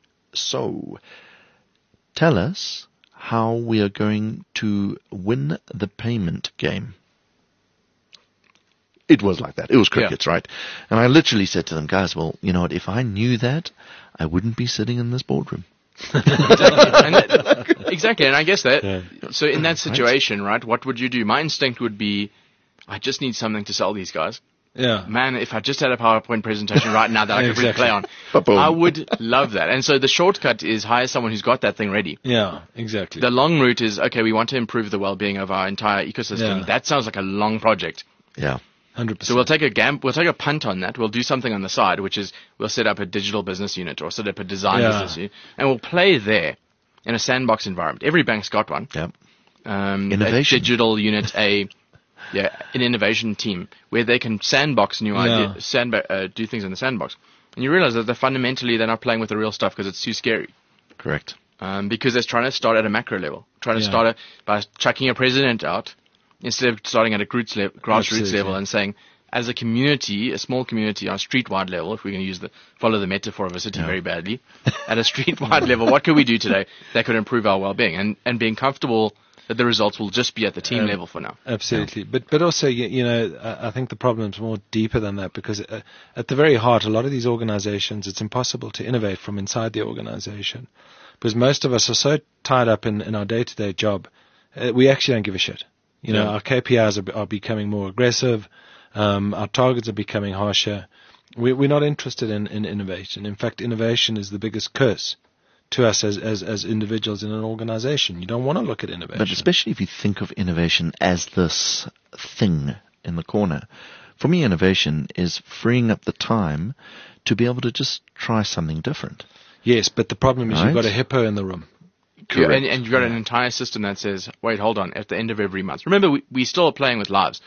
So tell us how we are going to win the payment game. It was like that. It was crickets, right? And I literally said to them, guys, well, you know what? If I knew that, I wouldn't be sitting in this boardroom. and that, exactly, and I guess that. Yeah. So in that situation, right, what would you do? My instinct would be, I just need something to sell these guys. Yeah. Man, if I just had a PowerPoint presentation right now that I could really Exactly. play on, Ba-boom. I would love that. And so the shortcut is hire someone who's got that thing ready. Yeah. Exactly. The long route is, okay, we want to improve the well-being of our entire ecosystem. Yeah. That sounds like a long project. Yeah. Hundred percent. So we'll take a gam- we'll take a punt on that. We'll do something on the side, which is we'll set up a digital business unit or set up a design Yeah. business unit, and we'll play there in a sandbox environment. Every bank's got one. Yep. Um, Innovation. A digital unit, a yeah, an innovation team where they can sandbox new Yeah. ideas, sandba- uh, do things in the sandbox. And you realize that they're fundamentally they're not playing with the real stuff because it's too scary. Correct. Um, because they're trying to start at a macro level, trying to Yeah. start a, by chucking a president out instead of starting at a grassroots, le- grassroots Absolutely. level and saying, as a community, a small community on a street-wide level, if we're going to use the follow the metaphor of a city Yeah. very badly, at a street-wide level, what could we do today that could improve our well-being and and being comfortable that the results will just be at the team Um, level for now. Absolutely, but but also you, you know I, I think the problem's more deeper than that because uh, at the very heart, a lot of these organizations, it's impossible to innovate from inside the organization because most of us are so tied up in, in our day-to-day job, uh, we actually don't give a shit. You know, Yeah. our K P Is are, are becoming more aggressive, um, our targets are becoming harsher. We, we're not interested in, in innovation. In fact, innovation is the biggest curse to us as, as, as individuals in an organization. You don't want to look at innovation. But especially if you think of innovation as this thing in the corner. For me, innovation is freeing up the time to be able to just try something different. Yes, but the problem is Right. you've got a hippo in the room. Yeah, and, and you've got an entire system that says, wait, hold on, at the end of every month. Remember, we, we still are playing with lives.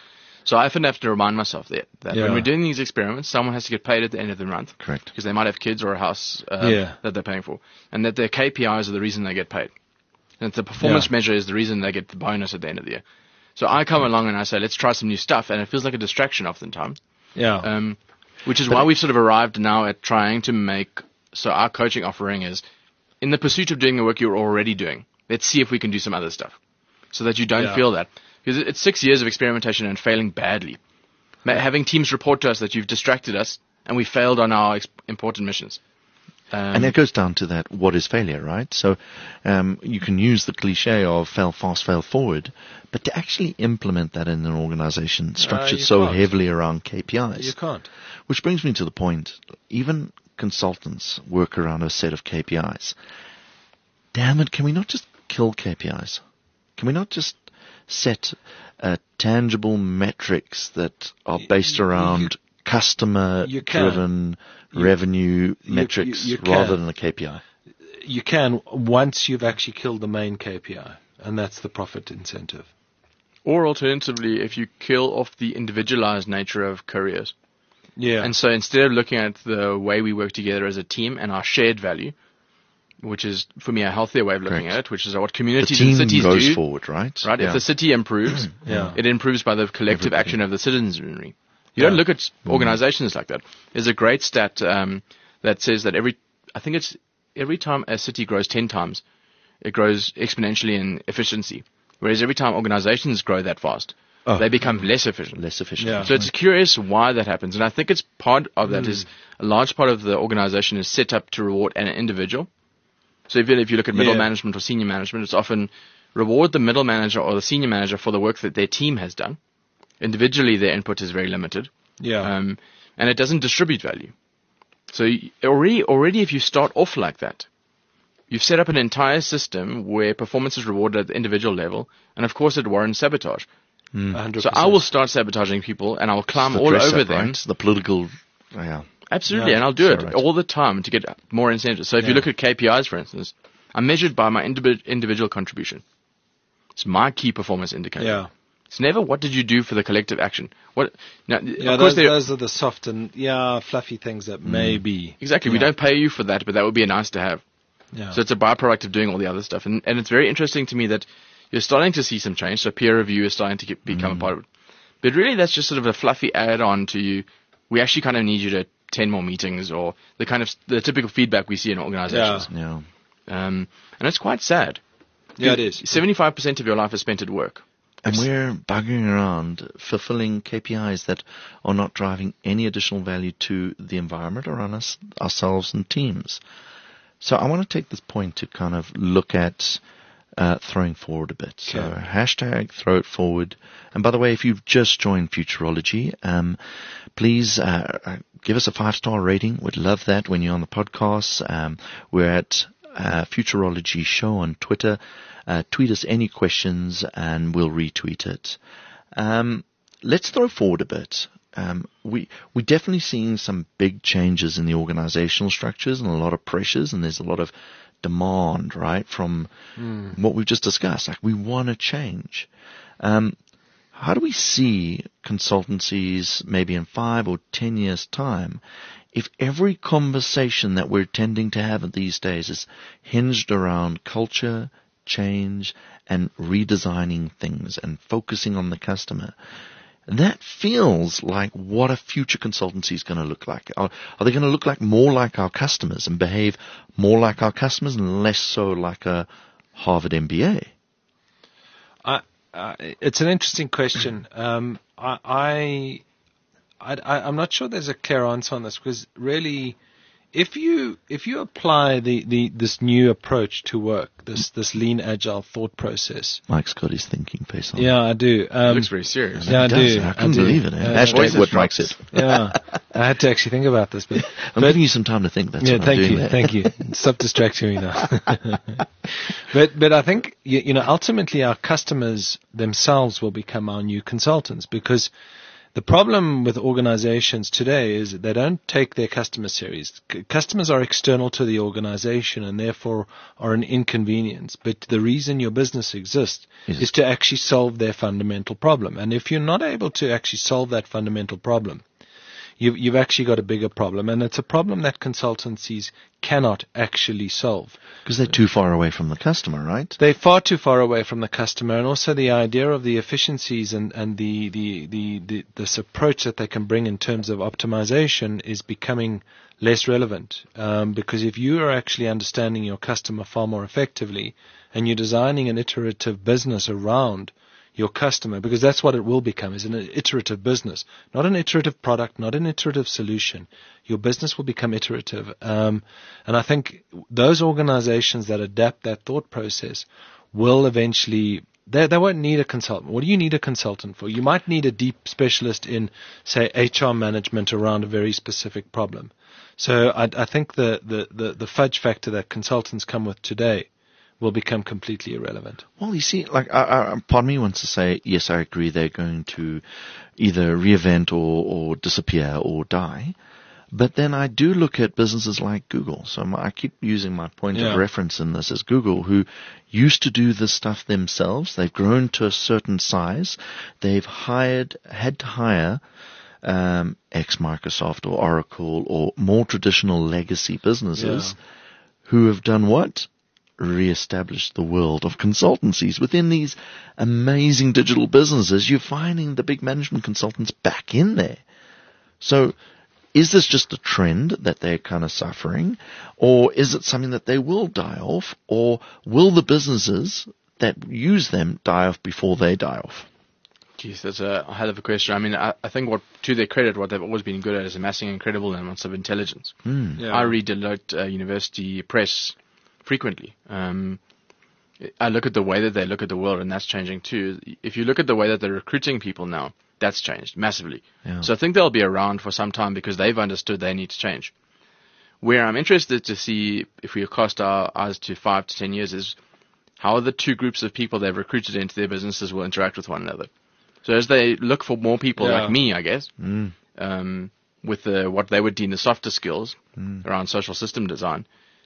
So I often have to remind myself that, that Yeah. when we're doing these experiments, someone has to get paid at the end of the month. Correct. Because they might have kids or a house uh, Yeah. that they're paying for. And that their K P Is are the reason they get paid. And the performance Yeah. measure is the reason they get the bonus at the end of the year. So I come along and I say, let's try some new stuff. And it feels like a distraction oftentimes. Yeah. Um, which is why we've sort of arrived now at trying to make, so our coaching offering is, in the pursuit of doing the work you're already doing, let's see if we can do some other stuff. So that you don't Yeah. feel that. Because it's six years of experimentation and failing badly. Ma- Having teams report to us that you've distracted us and we failed on our ex- important missions. Um, And that goes down to that, what is failure, right? So um, you can use the cliche of fail fast, fail forward, but to actually implement that in an organization structured you so can't. heavily around K P Is. You can't. Which brings me to the point, even consultants work around a set of K P Is. Damn it, can we not just kill K P Is? Can we not just set uh, tangible metrics that are based around you customer-driven revenue you- metrics you can. rather than a K P I? You can once you've actually killed the main K P I, and that's the profit incentive. or alternatively, if you kill off the individualized nature of careers. Yeah. And so instead of looking at the way we work together as a team and our shared value, which is, for me, a healthier way of looking Correct. at it, which is what The communities and team cities goes do. forward, right? Right? Yeah. If the city improves, Yeah. it improves by the collective Everybody. action of the citizenry. You Yeah. don't look at organizations like that. There's a great stat um, that says that every, I think it's every time a city grows ten times, it grows exponentially in efficiency. Whereas every time organizations grow that fast, Oh. they become less efficient. Less efficient. Yeah. So it's curious why that happens. And I think it's part of that is a large part of the organization is set up to reward an individual. So if you, if you look at middle Yeah. management or senior management, it's often reward the middle manager or the senior manager for the work that their team has done. Individually, their input is very limited. yeah. Um, and it doesn't distribute value. So y- already, already if you start off like that, you've set up an entire system where performance is rewarded at the individual level. And of course, it warrants sabotage. one hundred So percent. I will start sabotaging people and I will climb The all dress over up, them. right? The political, yeah. Absolutely, Yeah, and I'll do so it right. all the time to get more incentives. So if you Yeah. look at K P Is, for instance, I'm measured by my individ- individual contribution. It's my key performance indicator. Yeah. It's never what did you do for the collective action. What? Now, Yeah, of course, those, there, those are the soft and yeah, fluffy things that maybe exactly. We yeah. don't pay you for that, but that would be a nice to have. Yeah. So it's a byproduct of doing all the other stuff, and and it's very interesting to me that you're starting to see some change. So peer review is starting to get, become a part of it. But really, that's just sort of a fluffy add-on to you. We actually kind of need you to attend more meetings, or the kind of the typical feedback we see in organizations. Yeah. Um, and it's quite sad. yeah, it is. seventy-five percent of your life is spent at work. And we're bugging around fulfilling K P Is that are not driving any additional value to the environment around us, ourselves and teams. So I want to take this point to kind of look at uh, throwing forward a bit. So Okay. hashtag throw it forward. And by the way, if you've just joined Futurology, um, please uh, uh, give us a five-star rating. We'd love that when you're on the podcast. Um, we're at uh, Futurology Show on Twitter. Uh, tweet us any questions and we'll retweet it. Um, let's throw forward a bit. Um, we we're definitely seeing some big changes in the organizational structures and a lot of pressures, and there's a lot of demand, right, from what we've just discussed. Like we want to change. Um, how do we see consultancies maybe in five or ten years' time if every conversation that we're tending to have these days is hinged around culture, change, and redesigning things and focusing on the customer? That feels like what a future consultancy is going to look like. Are, are they going to look like more like our customers and behave more like our customers and less so like a Harvard M B A? I, uh, it's an interesting question. Um, I, I, I, I'm not sure there's a clear answer on this because really, if you if you apply the, the this new approach to work, this this lean agile thought process. Mike's got his thinking face on. Yeah, I do. It Um, looks very serious. yeah, I He does. do. I I couldn't do. believe it. Eh? Uh, Hashtag voices what drops. Mike said. yeah, I had to actually think about this, but I'm giving you some time to think. That's yeah, what thank I'm doing you, there. thank you. Stop distracting me now. but but I think you, you know ultimately our customers themselves will become our new consultants because The problem with organizations today is that they don't take their customers serious. C- customers are external to the organization and therefore are an inconvenience. But the reason your business exists Yes. is to actually solve their fundamental problem. And if you're not able to actually solve that fundamental problem, you've, you've actually got a bigger problem. And it's a problem that consultancies cannot actually solve. Because they're too far away from the customer, right? They're far too far away from the customer, and also the idea of the efficiencies and, and the, the, the, the this approach that they can bring in terms of optimization is becoming less relevant. Um, because if you are actually understanding your customer far more effectively and you're designing an iterative business around your customer, because that's what it will become, is an iterative business, not an iterative product, not an iterative solution. Your business will become iterative. Um, and I think those organizations that adapt that thought process will eventually, they, they won't need a consultant. What do you need a consultant for? You might need a deep specialist in, say, H R management around a very specific problem. So I, I think the, the, the, the fudge factor that consultants come with today will become completely irrelevant. Well, you see, like, I, I, part of me wants to say, yes, I agree, they're going to either reinvent or, or disappear or die. But then I do look at businesses like Google. So my, I keep using my point Yeah. of reference in this as Google, who used to do this stuff themselves. They've grown to a certain size. They've hired, had to hire um, ex-Microsoft or Oracle or more traditional legacy businesses Yeah. who have done what? Re-established the world of consultancies. Within these amazing digital businesses, you're finding the big management consultants back in there. So is this just a trend that they're kind of suffering, or is it something that they will die off, or will the businesses that use them die off before they die off? Geez, that's a hell of a question. I mean, I, I think what, to their credit, what they've always been good at is amassing incredible amounts of intelligence. Yeah. I read Deloitte uh, University Press frequently. Um, I look at the way that they look at the world, and that's changing too. If you look at the way that they're recruiting people now, that's changed massively. Yeah. So I think they'll be around for some time because they've understood they need to change. Where I'm interested to see, if we cast our eyes to five to ten years, is how the two groups of people they've recruited into their businesses will interact with one another. So as they look for more people Yeah. like me, I guess, Mm. um, with the, what they would deem the softer skills Mm. around social system design,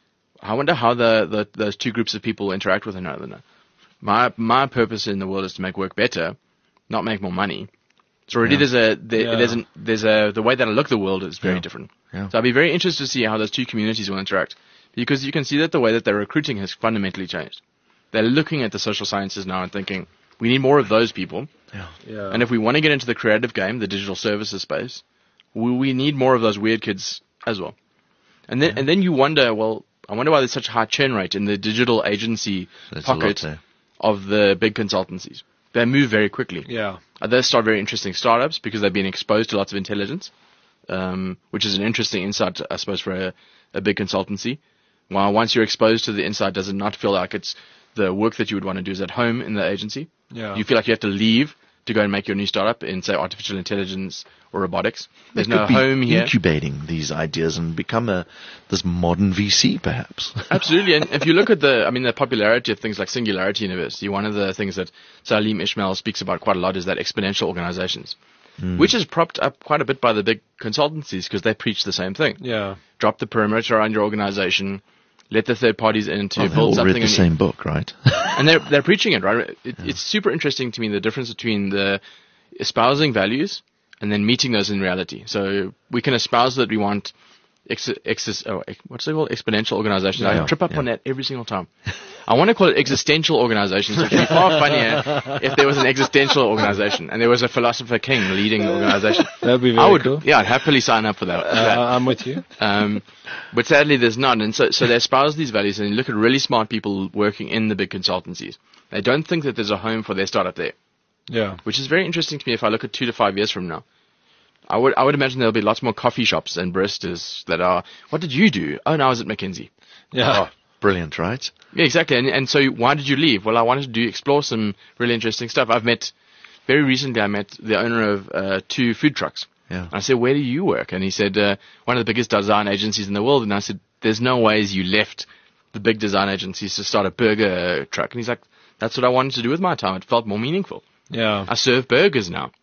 I wonder how the, the those two groups of people interact with one another. My my purpose in the world is to make work better, not make more money. So already Yeah. there's a there, Yeah. there's an, there's a the way that I look at the world is very Yeah. different. Yeah. So I'll be very interested to see how those two communities will interact, because you can see that the way that they're recruiting has fundamentally changed. They're looking at the social sciences now and thinking, we need more of those people. Yeah. And if we want to get into the creative game, the digital services space, we, we need more of those weird kids as well. And then and then you wonder, well, I wonder why there's such a high churn rate in the digital agency There's a lot pocket there. of the big consultancies. They move very quickly. yeah. Uh, They start very interesting startups because they've been exposed to lots of intelligence, um, which is an interesting insight, I suppose, for a, a big consultancy. While once you're exposed to the insight, does it not feel like it's the work that you would want to do is at home in the agency? Yeah. You feel like you have to leave to go and make your new startup in, say, artificial intelligence or robotics. There's They no could be home here. incubating these ideas and become a this modern V C, perhaps. Absolutely. And if you look at the, I mean, the popularity of things like Singularity University, one of the things that Salim Ismail speaks about quite a lot is that exponential organizations, which is propped up quite a bit by the big consultancies because they preach the same thing. Yeah. Drop the perimeter around your organization, let the third parties in to Oh, they build all something. read the in- same book, right? and they're they're preaching it, right? It, It's super interesting to me, the difference between the espousing values and then meeting those in reality. So we can espouse that we want ex, ex, oh, ex, what's it called? Exponential organizations. Yeah, I trip up yeah. on that every single time. I want to call it existential organizations, which would be far funnier if there was an existential organization and there was a philosopher king leading the organization. That'd be very I would, cool. yeah, I'd happily sign up for that. for that. Uh, I'm with you. Um, but sadly, there's none. And so, so they espouse these values, and you look at really smart people working in the big consultancies. They don't think that there's a home for their startup there, Yeah. which is very interesting to me if I look at two to five years from now. I would, I would imagine there'll be lots more coffee shops and baristas that are, what did you do? Oh, no, I was at McKinsey. Yeah. Oh, brilliant, right? Yeah, exactly. And, and so why did you leave? Well, I wanted to do, explore some really interesting stuff. I've met, very recently I met the owner of uh, two food trucks. Yeah. I said, where do you work? And he said, uh, one of the biggest design agencies in the world. And I said, there's no ways you left the big design agencies to start a burger truck. And he's like, that's what I wanted to do with my time. It felt more meaningful. Yeah. I serve burgers now.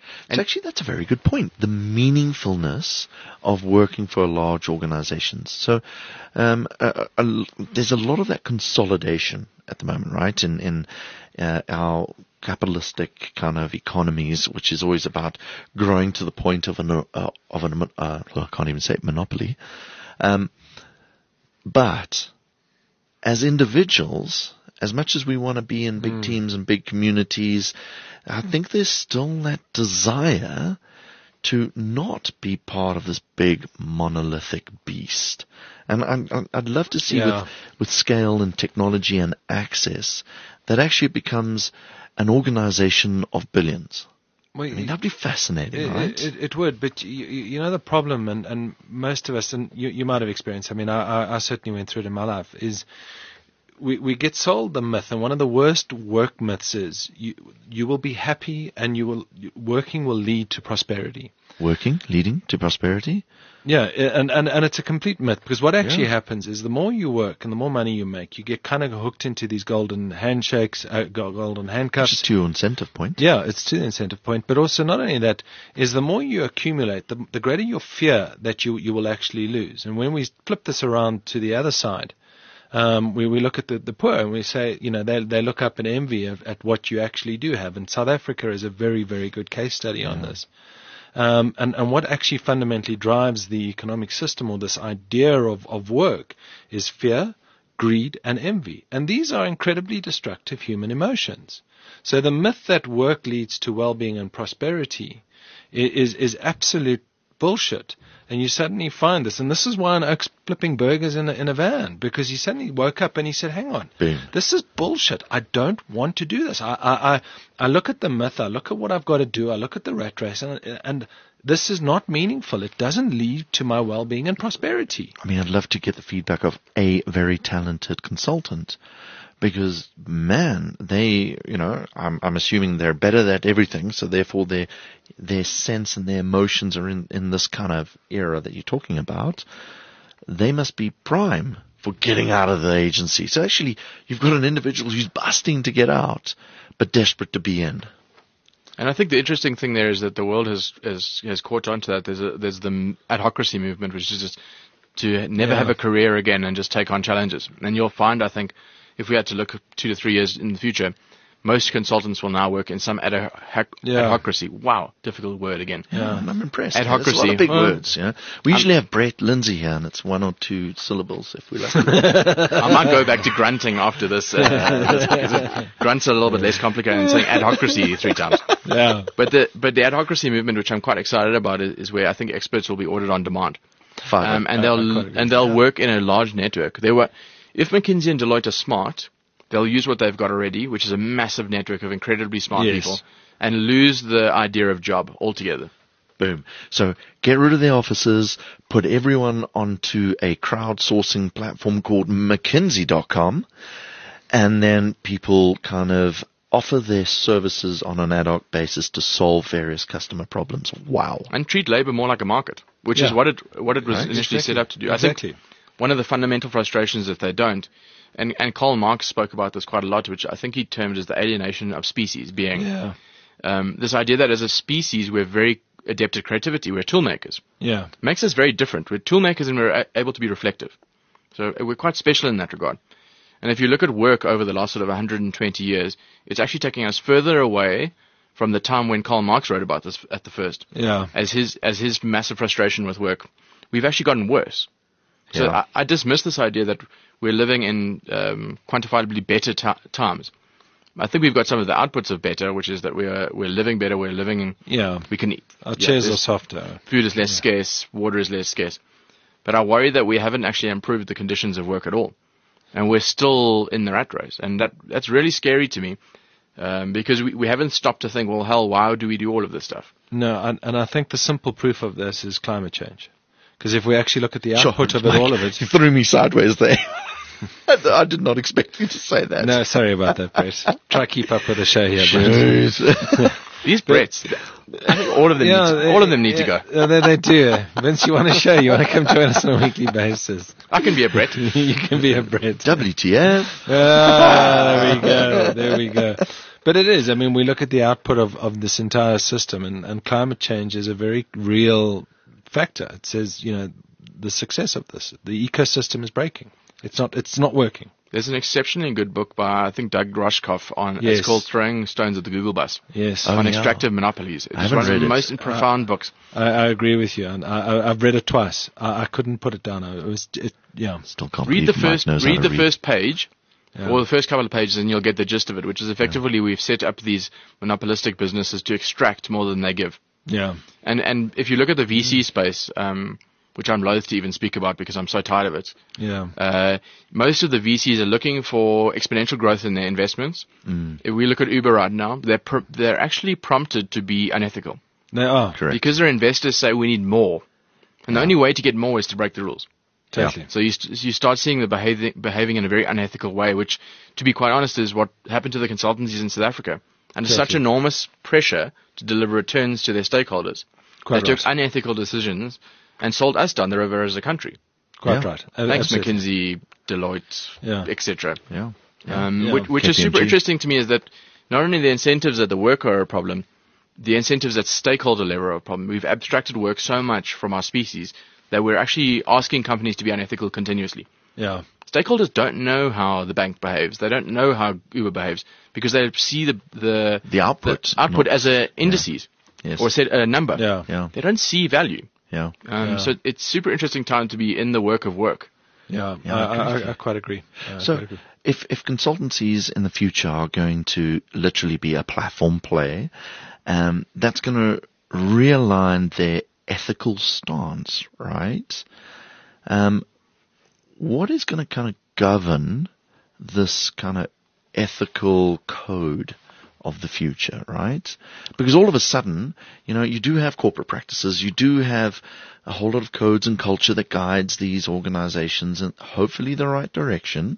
So actually, that's a very good point. The meaningfulness of working for large organizations. So um, a, a, there's a lot of that consolidation at the moment, right? In, in uh, our capitalistic kind of economies, which is always about growing to the point of an uh, of an uh, well, I can't even say it, monopoly. Um, but as individuals, as much as we want to be in big mm. teams and big communities, I think there's still that desire to not be part of this big monolithic beast. And I, I'd love to see yeah. with, with scale and technology and access that actually it becomes an organization of billions. Well, I mean, that'd be fascinating, it, right? It, it would, but you, you know the problem, and, and most of us, and you, you might have experienced, I mean, I, I, I certainly went through it in my life, is we, we get sold the myth, and one of the worst work myths is you, you will be happy and you will working will lead to prosperity. Working leading to prosperity? Yeah, and, and, and it's a complete myth, because what actually yeah. happens is the more you work and the more money you make, you get kind of hooked into these golden handshakes, uh, golden handcuffs. Which is to your incentive point. Yeah, it's to the incentive point. But also not only that, is the more you accumulate, the, the greater your fear that you, you will actually lose. And when we flip this around to the other side, um, we, we look at the, the poor and we say, you know, they, they look up in envy of, at what you actually do have. And South Africa is a very, very good case study yeah. on this. Um, and, and what actually fundamentally drives the economic system, or this idea of, of work, is fear, greed, and envy. And these are incredibly destructive human emotions. So the myth that work leads to well-being and prosperity is, is absolute bullshit. And you suddenly find this, and this is why an oak's flipping burgers in a, in a van, because he suddenly woke up and he said, hang on, Boom. This is bullshit. I don't want to do this. I, I, I, I look at the myth, I look at what I've got to do, I look at the rat race, and, and this is not meaningful. It doesn't lead to my well-being and prosperity. I mean, I'd love to get the feedback of a very talented consultant. Because, man, they, you know, I'm, I'm assuming they're better at everything, so therefore their their sense and their emotions are in, in this kind of era that you're talking about. They must be prime for getting out of the agency. So actually, you've got an individual who's busting to get out, but desperate to be in. And I think the interesting thing there is that the world has has, has caught on to that. There's a, there's the adhocracy movement, which is just to never yeah. have a career again and just take on challenges. And you'll find, I think, if we had to look two to three years in the future, most consultants will now work in some adhoc- yeah. adhocracy. Wow, difficult word again. Yeah, I'm impressed. Adhocracy. There's a lot of big oh. words. Yeah, we usually um, have Brett Lindsay here, and it's one or two syllables if we like. I might go back to grunting after this. Uh, grunts are a little bit less complicated than saying adhocracy three times. Yeah, but the but the adhocracy movement, which I'm quite excited about, is, is where I think experts will be ordered on demand, um, and they'll and they'll yeah. work in a large network. They were. If McKinsey and Deloitte are smart, they'll use what they've got already, which is a massive network of incredibly smart yes. people, and lose the idea of job altogether. Boom. So get rid of their offices, put everyone onto a crowdsourcing platform called McKinsey dot com, and then people kind of offer their services on an ad hoc basis to solve various customer problems. Wow. And treat labor more like a market, which yeah. is what it what it was right. initially exactly. set up to do. Exactly. I think one of the fundamental frustrations if they don't, and, and Karl Marx spoke about this quite a lot, which I think he termed as the alienation of species being. Yeah. Um, this idea that as a species we're very adept at creativity, we're tool makers. Yeah. Makes us very different. We're tool makers and we're a- able to be reflective. So we're quite special in that regard. And if you look at work over the last sort of one hundred twenty years, it's actually taking us further away from the time when Karl Marx wrote about this at the first. Yeah. As his as his massive frustration with work. We've actually gotten worse. So yeah. I, I dismiss this idea that we're living in um, quantifiably better ta- times. I think we've got some of the outputs of better, which is that we're we're living better. We're living in. Yeah. We can eat. Our yeah, chairs are softer. Food is less yeah. scarce. Water is less scarce. But I worry that we haven't actually improved the conditions of work at all, and we're still in the rat race, and that that's really scary to me, um, because we we haven't stopped to think, well, hell, why do we do all of this stuff? No, and, and I think the simple proof of this is climate change. Because if we actually look at the Sure, output of it, Mike, all of it. You threw me sideways there. I did not expect you to say that. No, sorry about that, Brett. Try to keep up with the show here, Brett. These Bretts, I think all of them, yeah, need to, all of them need yeah, to go. Yeah, they, they do. Vince, you want a show? You want to come join us on a weekly basis? I can be a Brett. You can be a Brett. W T F. Ah, there we go. There we go. But it is. I mean, we look at the output of, of this entire system, and, and climate change is a very real factor. It says, you know, the success of this, the ecosystem is breaking. It's not. It's not working. There's an exceptionally good book by, I think, Doug Rushkoff on, Yes. it's called Throwing Stones at the Google Bus, Yes, Oh, on yeah. extractive monopolies. It's haven't one of read the it. most profound books. I, I agree with you, and I, I, I've read it twice. I, I couldn't put it down. I- It was, it, yeah, Still can't Read believe the Mike first, knows how read to the read. first page, Yeah. or the first couple of pages, and you'll get the gist of it, which is effectively we've set up these monopolistic businesses to extract more than they give. yeah, And and if you look at the V C space, um, which I'm loath to even speak about because I'm so tired of it, yeah, uh, most of the V Cs are looking for exponential growth in their investments. Mm. If we look at Uber right now, they're pr- they're actually prompted to be unethical they are Correct. because their investors say we need more, and the only way to get more is to break the rules. totally. So you st- you start seeing the behaving behaving in a very unethical way, which, to be quite honest, is what happened to the consultancies in South Africa. Under such Totally. enormous pressure to deliver returns to their stakeholders, Quite they took right. unethical decisions and sold us down the river as a country. Quite Yeah. right. Uh, Thanks, absolutely. McKinsey, Deloitte, Yeah. et cetera. Yeah. Um, Yeah. which, which is K P M G. super interesting to me is that not only the incentives at the worker are a problem, the incentives at stakeholder level are a problem. We've abstracted work so much from our species that we're actually asking companies to be unethical continuously. Yeah, Stakeholders don't know how the bank behaves. They don't know how Uber behaves because they see the the, The output, the output not- as a indices Yes. or set a number. yeah, Yeah. They don't see value. Yeah. Um, Yeah. So it's super interesting time to be in the work of work. yeah. Yeah, I, I agree I, with I, you. I quite agree. Uh, So, quite agree. if if consultancies in the future are going to literally be a platform play, um, that's going to realign their ethical stance, right? Um, what is going to kind of govern this kind of ethical code of the future, right? Because all of a sudden, you know, you do have corporate practices, you do have a whole lot of codes and culture that guides these organizations in hopefully the right direction.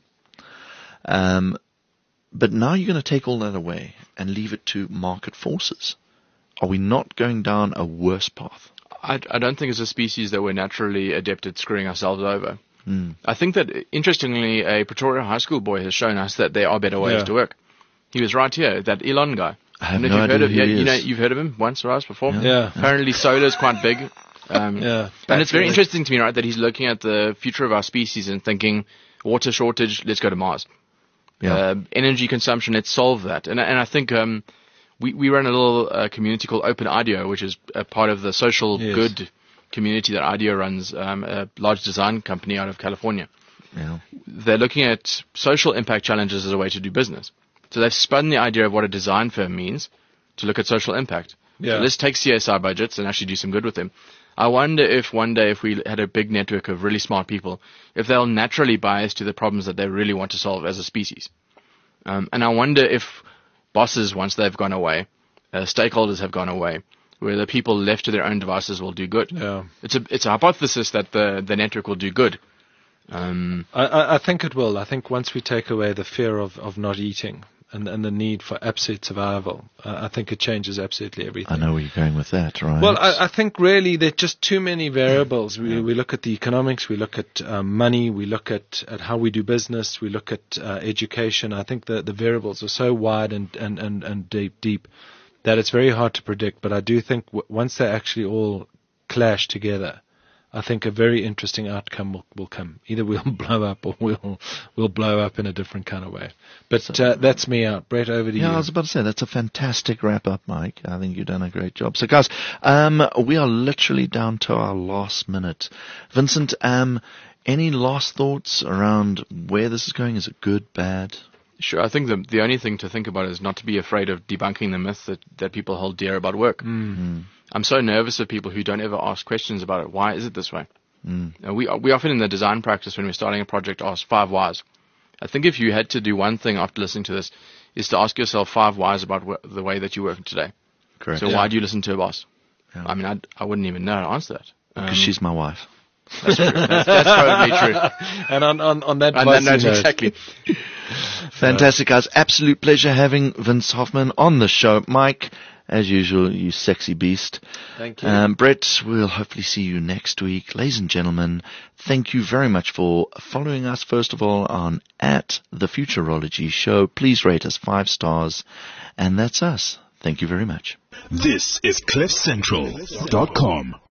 Um, but now you're going to take all that away and leave it to market forces. Are we not going down a worse path? I, I don't think as a species that we're naturally adept at screwing ourselves over. Mm. I think that, interestingly, a Pretoria high school boy has shown us that there are better ways Yeah. to work. He was right here, that Elon guy. I have don't no know if you've heard idea of, who yeah, he you know, is. you've heard of him once or twice before. Yeah. Yeah. Apparently, solar is quite big. Um, Yeah. and it's very Battery. interesting to me, right, that he's looking at the future of our species and thinking, water shortage, let's go to Mars. Yeah. Uh, energy consumption, let's solve that. And and I think um, we we run a little uh, community called Open IDEO, which is a part of the social Yes. good community that IDEO runs, um, a large design company out of California. Yeah. They're looking at social impact challenges as a way to do business. So they've spun the idea of what a design firm means to look at social impact. Yeah. So let's take C S R budgets and actually do some good with them. I wonder if one day, if we had a big network of really smart people, if they'll naturally bias to the problems that they really want to solve as a species. Um, and I wonder if bosses, once they've gone away, uh, stakeholders have gone away, where the people left to their own devices will do good. Yeah. It's a it's a hypothesis that the the network will do good. Um, I, I, I think it will. I think once we take away the fear of, of not eating and, and the need for absolute survival, uh, I think it changes absolutely everything. I know where you're going with that, right? Well, I, I think really there are just too many variables. We, we look at the economics, we look at um, money, we look at, at how we do business, we look at uh, education. I think the, the variables are so wide and, and, and, and deep, deep that it's very hard to predict. But I do think w- once they actually all clash together, I think a very interesting outcome will, will come. Either we'll blow up or we'll we'll blow up in a different kind of way. But uh, that's me out. Brett, over to Yeah, you. I was about to say, that's a fantastic wrap-up, Mike. I think you've done a great job. So, guys, um, we are literally down to our last minute. Vincent, um, any last thoughts around where this is going? Is it good, bad? Sure. I think the the only thing to think about is not to be afraid of debunking the myth that, that people hold dear about work. Mm-hmm. I'm so nervous of people who don't ever ask questions about it. Why is it this way? Mm. Uh, we we often in the design practice when we're starting a project ask five whys. I think if you had to do one thing after listening to this, is to ask yourself five whys about wh- the way that you work today. Correct. So Yeah. why do you listen to a boss? Yeah. I mean, I I wouldn't even know how to answer that. Um, Because she's my wife. that's, true. that's, that's probably true. And on, on, on that And that bossy note, note, exactly. Fantastic, guys. Absolute pleasure having Vince Hoffman on the show. Mike, as usual, you sexy beast. Thank you. Um, Brett, we'll hopefully see you next week. Ladies and gentlemen, thank you very much for following us, first of all, on at The Futurology Show. Please rate us five stars. And that's us. Thank you very much. This is cliff central dot com.